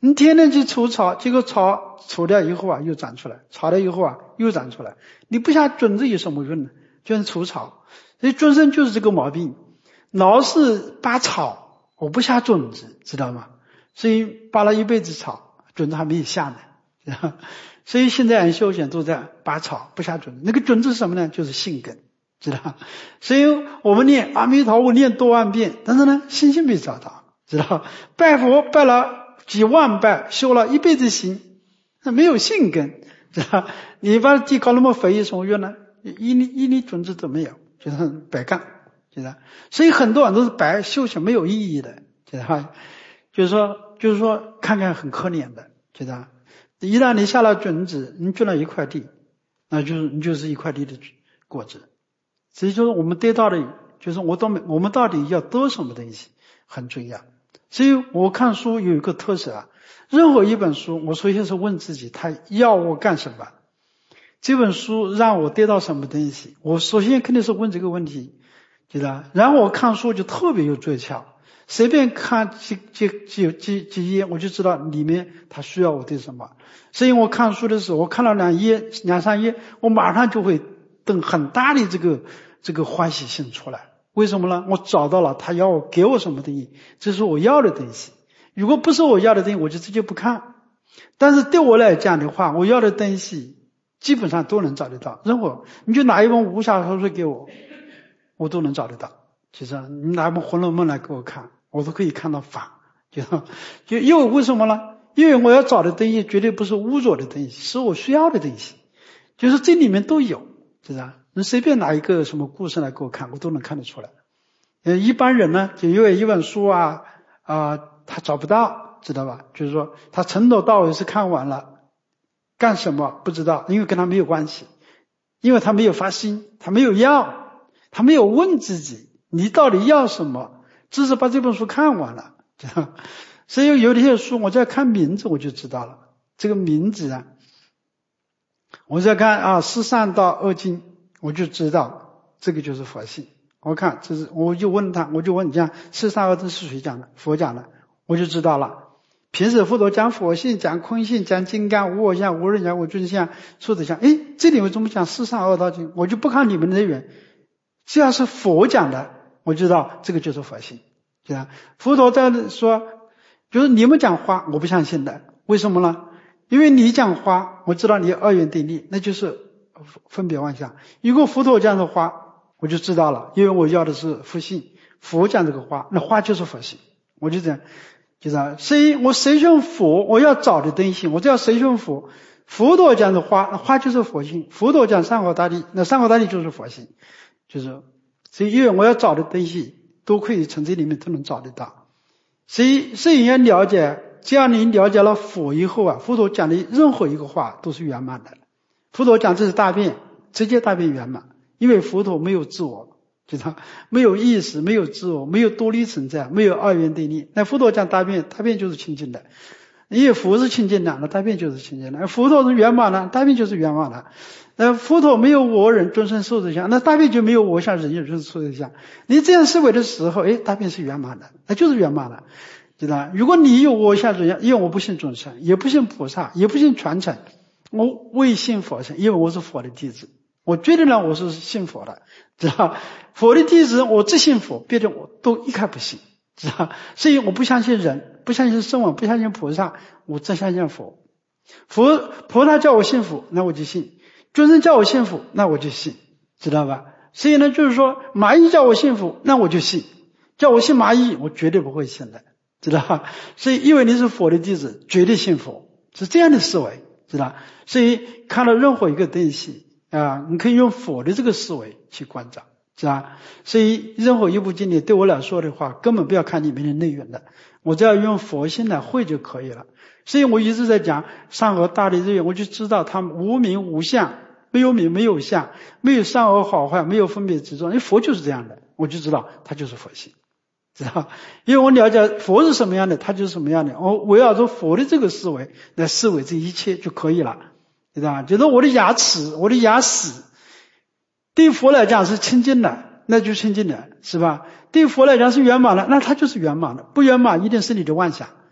你天天去除草，结果草除掉以后啊又长出来，除掉以后啊又长出来，你不下种子有什么用呢？就是除草。所以众生就是这个毛病，老是拔草，我不下种子，知道吗？所以拔了一辈子草，种子还没有下呢，知道？所以现在人修行都在拔草不下种子，那个种子是什么呢？就是性根，知道？所以我们念阿弥陀佛念多万遍，但是呢信心没找到，知道？拜佛拜了几万拜，修了一辈子行，那没有性根，知道？你把地搞那么肥有什么用呢？一粒一粒种子都没有，就是白干，知道？所以很多人都是白修行没有意义的，知道？就是说就是说看看很可怜的，知道？一旦你下了种子，你种了一块地，那就是你就是一块地的果子。所以说我们得到的就是我到我们到底要得什么东西很重要。所以我看书有一个特色啊，任何一本书我首先是问自己他要我干什么，这本书让我得到什么东西，我首先肯定是问这个问题，知道？然后我看书就特别有诀窍，随便看几几几几几页我就知道里面他需要我对什么。所以我看书的时候，我看了两页两三页，我马上就会等很大的这个这个欢喜心出来。为什么呢？我找到了他要我给我什么东西，这是我要的东西。如果不是我要的东西，我就直接不看。但是对我来讲的话，我要的东西基本上都能找得到。任何你就拿一本武侠小说给我，我都能找得到。其实你拿一本《红楼梦》来给我看，我都可以看到法。就就因为为什么呢？因为我要找的东西绝对不是污浊的东西，是我需要的东西，就是这里面都有，知道？你随便拿一个什么故事来给我看，我都能看得出来。呃，一般人呢，就因为一本书啊啊、呃，他找不到，知道吧？就是说他从头到尾是看完了，干什么不知道，因为跟他没有关系，因为他没有发心，他没有要，他没有问自己你到底要什么，只是把这本书看完了，知道？所以有些书我在看名字我就知道了，这个名字啊，我在看啊十善道二经，我就知道这个就是佛性。我看这是，我就问他，我就问你讲十善二经是谁讲的？佛讲的，我就知道了。平时佛陀讲佛性，讲空性，讲金刚无我相、无人相、无尊相、寿者相。诶，这里为什么讲十善二道经？我就不看你们的内容，只要是佛讲的，我知道这个就是佛性，对吧？佛陀在说，就是你们讲花，我不相信的。为什么呢？因为你讲花，我知道你二元对立，那就是分别妄想。如果佛陀讲的花，我就知道了，因为我要的是佛性。佛讲这个花，那花就是佛性。我就这样，就是啊，所以我随顺佛，我要找的东西，我只要随顺佛。佛陀讲的花，那花就是佛性；佛陀讲三果大地，那三果大地就是佛性。就是，所以因为我要找的东西，都可以从这里面都能找得到。所以，所以你要了解，只要你了解了佛以后啊，佛陀讲的任何一个话都是圆满的。佛陀讲这是大辩，直接大辩圆满，因为佛陀没有自我，知道？没有意识，没有自我，没有多力存在，没有二元对立。那佛陀讲大辩，大辩就是清净的，因为佛是清净的，那大辩就是清净的。佛陀是圆满的，大辩就是圆满的。那佛陀没有我人众生寿者相，那大辩就没有我相人有众生寿者相。你这样思维的时候，哎，大辩是圆满的，那就是圆满的，知道？如果你有我相人相，因为我不信众生，也不信菩萨，也不信传承，我未信佛性，因为我是佛的弟子，我决定了我是信佛的，知道？佛的弟子我只信佛，别的我都一概不信，知道？所以我不相信人，不相信圣王，不相信菩萨，我只相信佛。佛菩萨叫我信佛，那我就信。众生叫我信佛，那我就信，知道吧？所以呢，就是说蚂蚁叫我信佛，那我就信；叫我信蚂蚁，我绝对不会信的，知道吧？所以因为你是佛的弟子，绝对信佛，是这样的思维，知道？所以看到任何一个东西啊，你可以用佛的这个思维去观照，是吧？所以任何一部经典对我来说的话，根本不要看里面的内容的，我只要用佛心来会就可以了。所以我一直在讲善恶大的日月，我就知道它无名无相，没有名没有相，没有善恶好坏，没有分别执着。因为佛就是这样的，我就知道它就是佛性，知道？因为我了解佛是什么样的，它就是什么样的。我围绕着佛的这个思维来思维这一切就可以了，知道？就是我的牙齿，我的牙齿，对佛来讲是清净的，那就清净的，是吧？对佛来讲是圆满的，那它就是圆满的。不圆满一定是你的妄想，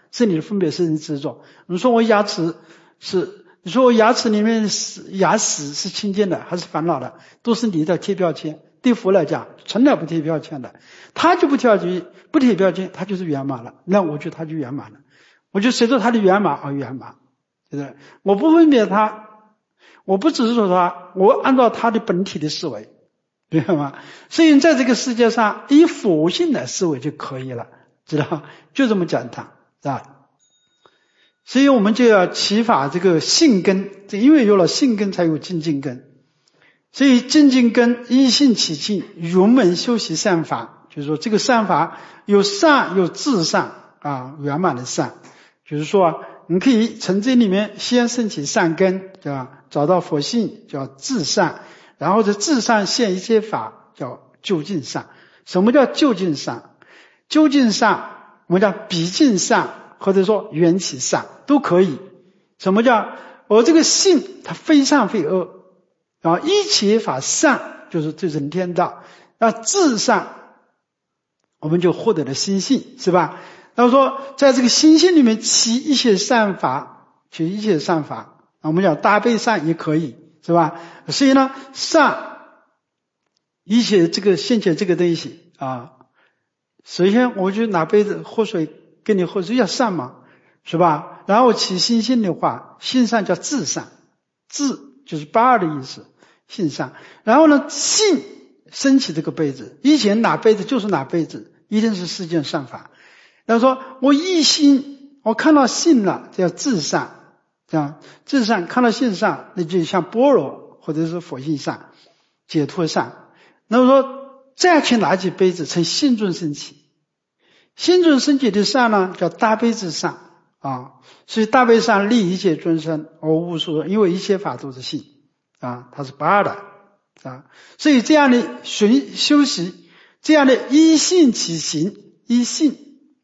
是你的分别生起执着。你说我牙齿是，你说我牙齿里面是牙齿是清净的还是烦恼的，都是你在贴标签。对佛来讲，从来不贴标签的，他就不贴标签，不贴标签，他就是圆满了。那我觉得他就圆满了，我就随着他的圆满而圆满，对不对？我不分别他，我不只是说他，我按照他的本体的思维，明白吗？所以在这个世界上，以佛性来思维就可以了，知道？就这么简单，是吧？所以我们就要启发这个性根，因为有了性根，才有精进根。所以精进根依性起性，入门修习善法，就是说这个善法有善有至善啊，圆满的善。就是说你可以从这里面先升起善根，叫找到佛性，叫至善，然后这至善现一切法，叫究竟善。什么叫究竟善？究竟善我们叫毕竟善，或者说缘起善都可以。什么叫我这个性它非善非恶啊，一切法善就是这人天道，那至善我们就获得了心性，是吧？那么说在这个心性里面起一切善法，起一切善法，我们讲大悲善也可以，是吧？所以呢，善一切这个现前这个东西啊，首先我就拿杯子喝水给你喝水要善嘛，是吧？然后起心性的话，性善叫至善，至就是八二的意思，性善。然后呢，性升起这个杯子，以前拿杯子就是拿杯子，一定是世间善法。然后说我一心，我看到性了，叫至善，这样至善看到性善，那就像般若或者是佛性善、解脱善。那么说再去拿起杯子，从性中升起，性中升起的善呢，叫大悲之善啊。所以大悲善利一切众生而无数，因为一切法都是性啊，它是不二的啊。所以这样的循修习，这样的依性起行，依性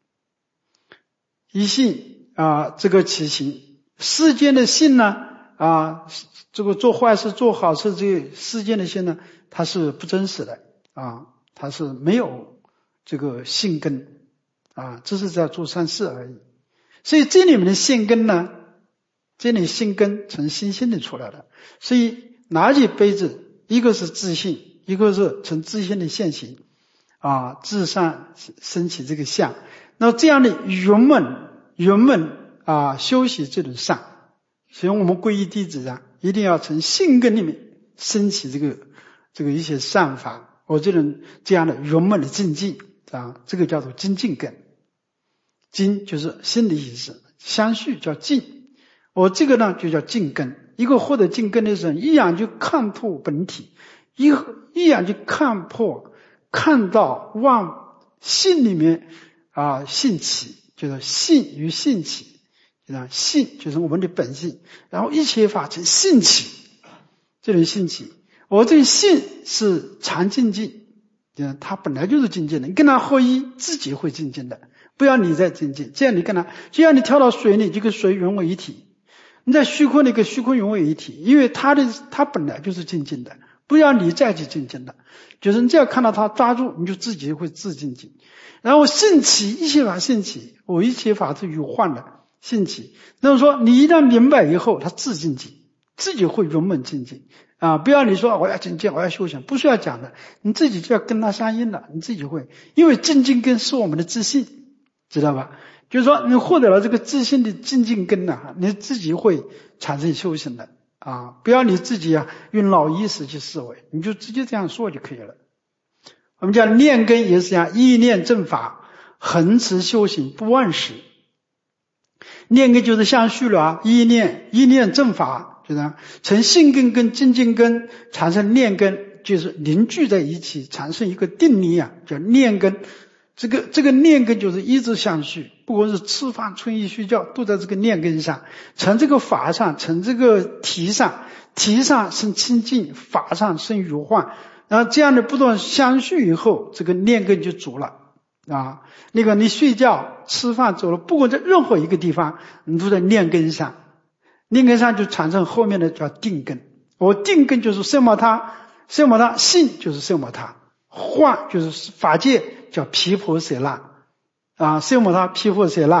依性啊，这个起行，世间的性呢啊，这个做坏事做好事，这个世间的性呢，它是不真实的啊，它是没有这个性根啊，这是在做善事而已。所以这里面的性根呢，这里性根从心性里出来的。所以拿起杯子，一个是自性，一个是从自性的现行啊，至善升起这个相。那这样的圆满圆满啊，修习这种善。所以我们皈依弟子啊，一定要从性根里面升起这个这个一些善法，我这种这样的圆满的境界啊，这个叫做精进根。精就是心的意思，相续叫静，我这个呢就叫静根。一个获得静根的人，一眼就看透本体，一一眼就看破，看到望性里面啊性起，就是性与性起，啊性就是我们的本性，然后一切法成性起，这种性起，我这个性是常静静，它本来就是静静的，你跟它合一，自己会静静的。不要你再静静，这样你跟他，就像你跳到水里，就跟水融为一体；你在虚空里跟虚空融为一体，因为它的它本来就是静静的，不要你再去静静的，就是你只要看到它抓住，你就自己会自静静。然后兴起，一切法兴起，我一切法是有幻的兴起。那么说，你一旦明白以后，它自静静，自己会圆满静静啊！不要你说我要静静，我要修行，不需要讲的，你自己就要跟它相应了，你自己会，因为静静根是我们的自信。知道吧？就是说你获得了这个自信的精进根呢，你自己会产生修行的啊！不要你自己啊用脑意识去思维，你就直接这样说就可以了。我们讲念根也是这样，意念正法，恒持修行不忘时。念根就是相续了啊，意念意念正法，就这样，从性根跟精进根产生念根，就是凝聚在一起，产生一个定力啊，叫念根。这个这个念根就是一直相续，不管是吃饭、穿衣、睡觉，都在这个念根上，从这个法上，从这个体上，体上生清净，法上生如幻，然后这样的不断相续以后，这个念根就足了啊。那个你睡觉、吃饭、走了，不管在任何一个地方，你都在念根上，念根上就产生后面的叫定根。我定根就是色摩他，色摩他性就是色摩他，幻就是法界。叫毗婆舍那啊，色摩他毗婆舍那，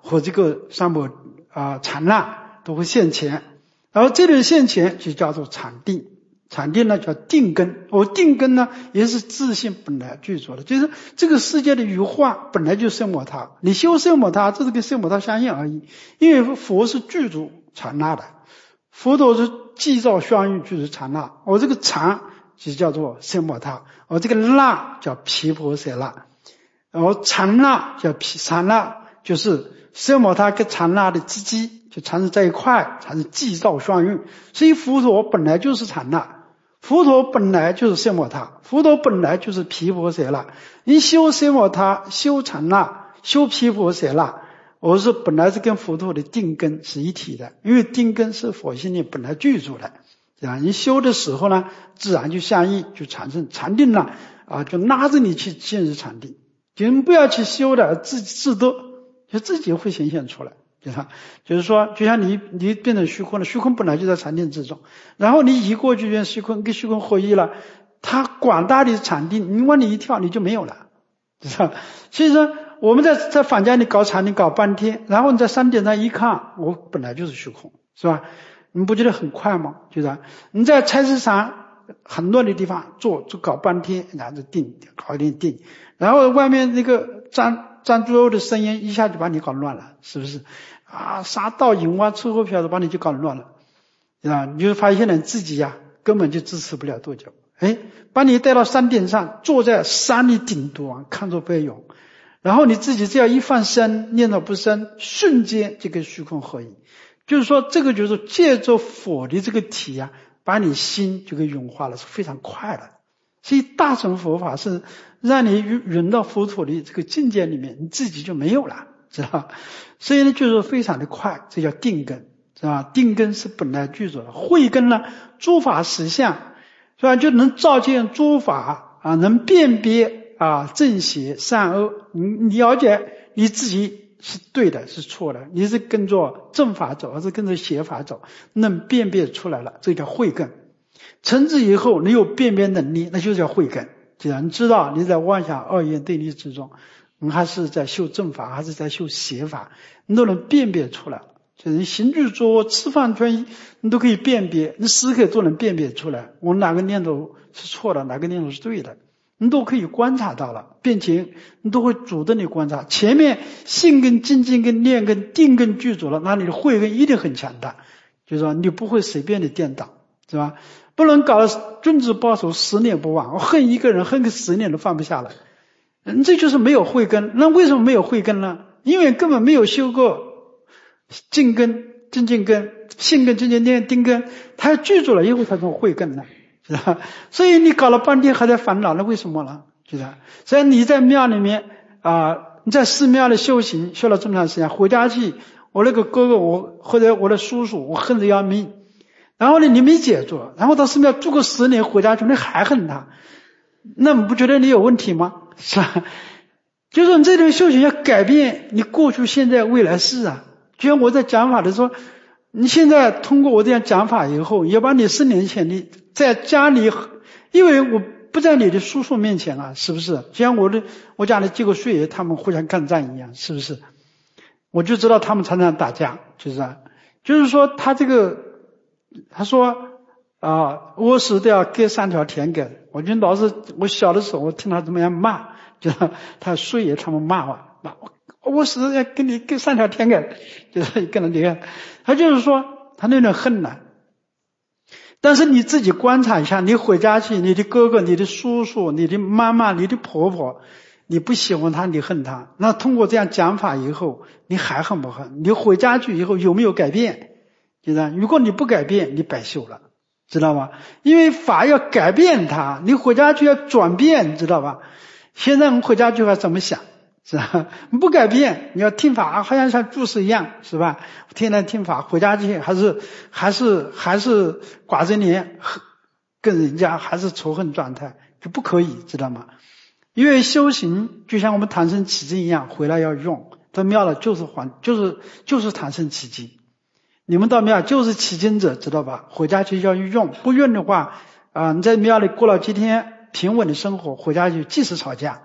和这个三摩啊禅那都会现前，然后这种现前就叫做禅定。禅定呢叫定根，我定根呢也是自性本来具足的，就是这个世界的有化本来就是色摩他，你修色摩他这是跟色摩他相应而已，因为佛是具足禅那的，佛陀是寂照相应具足禅那，我这个禅就叫做色摩他，我这个那叫毗婆舍那，然后禅那叫毗禅那，就是色摩他跟禅那的基基就缠在一块，才是寂照相应，所以佛陀本来就是禅那，佛陀本来就是色摩他，佛陀本来就是毗婆舍那，你修色摩他，修禅那，修毗婆舍那，我是本来是跟佛陀的定根是一体的，因为定根是佛性里本来具足的，这样你修的时候呢，自然就相应，就产生禅定了啊，就拉着你去进入禅定，你不要去修的，自自得，就自己会显现出来。就是说，就像你你变成虚空了，虚空本来就在禅定之中，然后你一过去变虚空，跟虚空合一了，它广大的禅定，你往里一跳你就没有了，知道？所以说我们在在坊间里搞禅定搞半天，然后你在山顶上一看，我本来就是虚空，是吧？你不觉得很快吗？就是你在菜市场很乱的地方做就搞半天，然后就定搞一点定，然后外面那个站站猪肉的声音一下就把你搞乱了，是不是？啊，杀盗淫妄吃喝嫖赌把你就搞乱了，啊，你就发现了自己呀、啊、根本就支持不了多久。哎，把你带到山顶上，坐在山里顶端看着飞涌，然后你自己只要一放生，念头不生，瞬间就跟虚空合一。就是说，这个就是借着佛的这个体呀、啊，把你心就给融化了，是非常快的。所以大乘佛法是让你融到佛陀的这个境界里面，你自己就没有了，知道？所以呢，就是非常的快，这叫定根，是吧？定根是本来具足的，慧根呢，诸法实相，是吧？就能照见诸法啊，能辨别啊正邪善恶，你你了解你自己是对的，是错的，你是跟着正法走，还是跟着邪法走，能辨别出来了，这叫慧根。成之以后，你有辨别能力，那就叫慧根。既然你知道你在妄想二元对立之中，你还是在修正法，还是在修邪法，你都能辨别出来。就是你行住坐卧吃饭穿衣，你都可以辨别，你时刻都能辨别出来，我哪个念头是错的，哪个念头是对的，你都可以观察到了，并且你都会主动的观察。前面信根、精进根、念根、定根具足了，那你的慧根一定很强大，就是说你不会随便的颠倒，是吧？不能搞得君子报仇十年不忘，我恨一个人恨个十年都放不下来，嗯，这就是没有慧根。那为什么没有慧根呢？因为根本没有修过静根、精进根、信根、精进念、定根，它具足了以后才成慧根呢，是吧？所以你搞了半天还在烦恼，那为什么呢？是吧？所以你在庙里面啊、呃，你在寺庙里修行修了这么长时间，回家去，我那个哥哥我或者我的叔叔，我恨得要命。然后呢，你没解住，然后到寺庙住个十年，回家去你还恨他，那你不觉得你有问题吗？是吧？就是你这种修行要改变你过去、现在、未来世啊。就像我在讲法的时候，你现在通过我这样讲法以后，也把你十年前你在家里，因为我不在你的叔叔面前啊，是不是？就像我的我家里几个叔爷他们互相干仗一样，是不是？我就知道他们常常打架，就是啊，就是说他这个。他说啊，屙屎都要割三条田埂。我就老是我小的时候，我听他这么样骂，就是他叔爷他们骂我，骂我屙屎要跟你割三条田埂，就是跟人家，他就是说他那种恨呢。但是你自己观察一下，你回家去，你的哥哥、你的叔叔、你的妈妈、你的婆婆，你不喜欢他，你恨他，那通过这样讲法以后，你还恨不恨？你回家去以后有没有改变？知道，如果你不改变，你白修了，知道吧？因为法要改变它，你回家就要转变，知道吧？现在我们回家就要怎么想，是吧？你不改变，你要听法，好像像住持一样，是吧？天天听法，回家去还是还是还是寡着脸，跟人家还是仇恨状态，就不可以，知道吗？因为修行就像我们唐僧起经一样，回来要用，到庙了就是还就是就是唐僧起经。你们到庙就是起经者，知道吧？回家去要用，不用的话啊、呃，你在庙里过了几天平稳的生活，回家去即使吵架，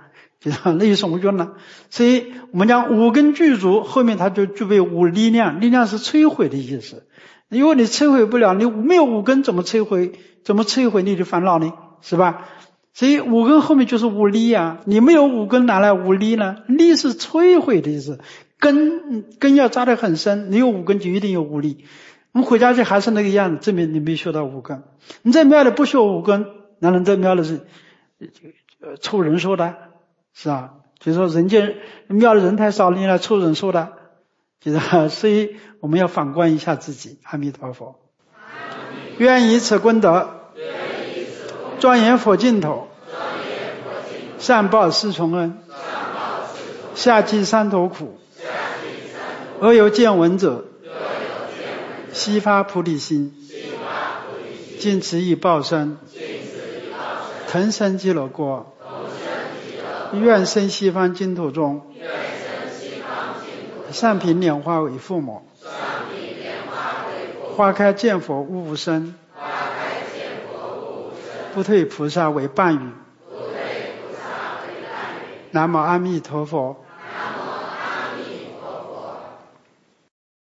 就那就是无根了。所以我们讲五根具足，后面它就具备五力量，力量是摧毁的意思。因为你摧毁不了，你没有五根怎么摧毁，怎么摧毁你的烦恼呢？是吧？所以五根后面就是五力啊，你没有五根哪来五力呢？力是摧毁的意思，根根要扎得很深，你有五根就一定有五力。我们回家去还是那个样子，证明你没学到五根。你在庙里不学五根，那人在庙里是呃凑人数的，是吧？就是说人间庙里人太少，你来凑人数的，就是所以我们要反观一下自己。阿弥陀佛。愿以此功德，庄严佛净土，善报四重恩，下济三途苦，而有见闻者，悉发菩提心，尽此以报身，腾生极乐国，愿生西方净土中，善品莲花为父母，花开见佛悟无生，不退菩萨为伴侣。南无阿弥陀佛。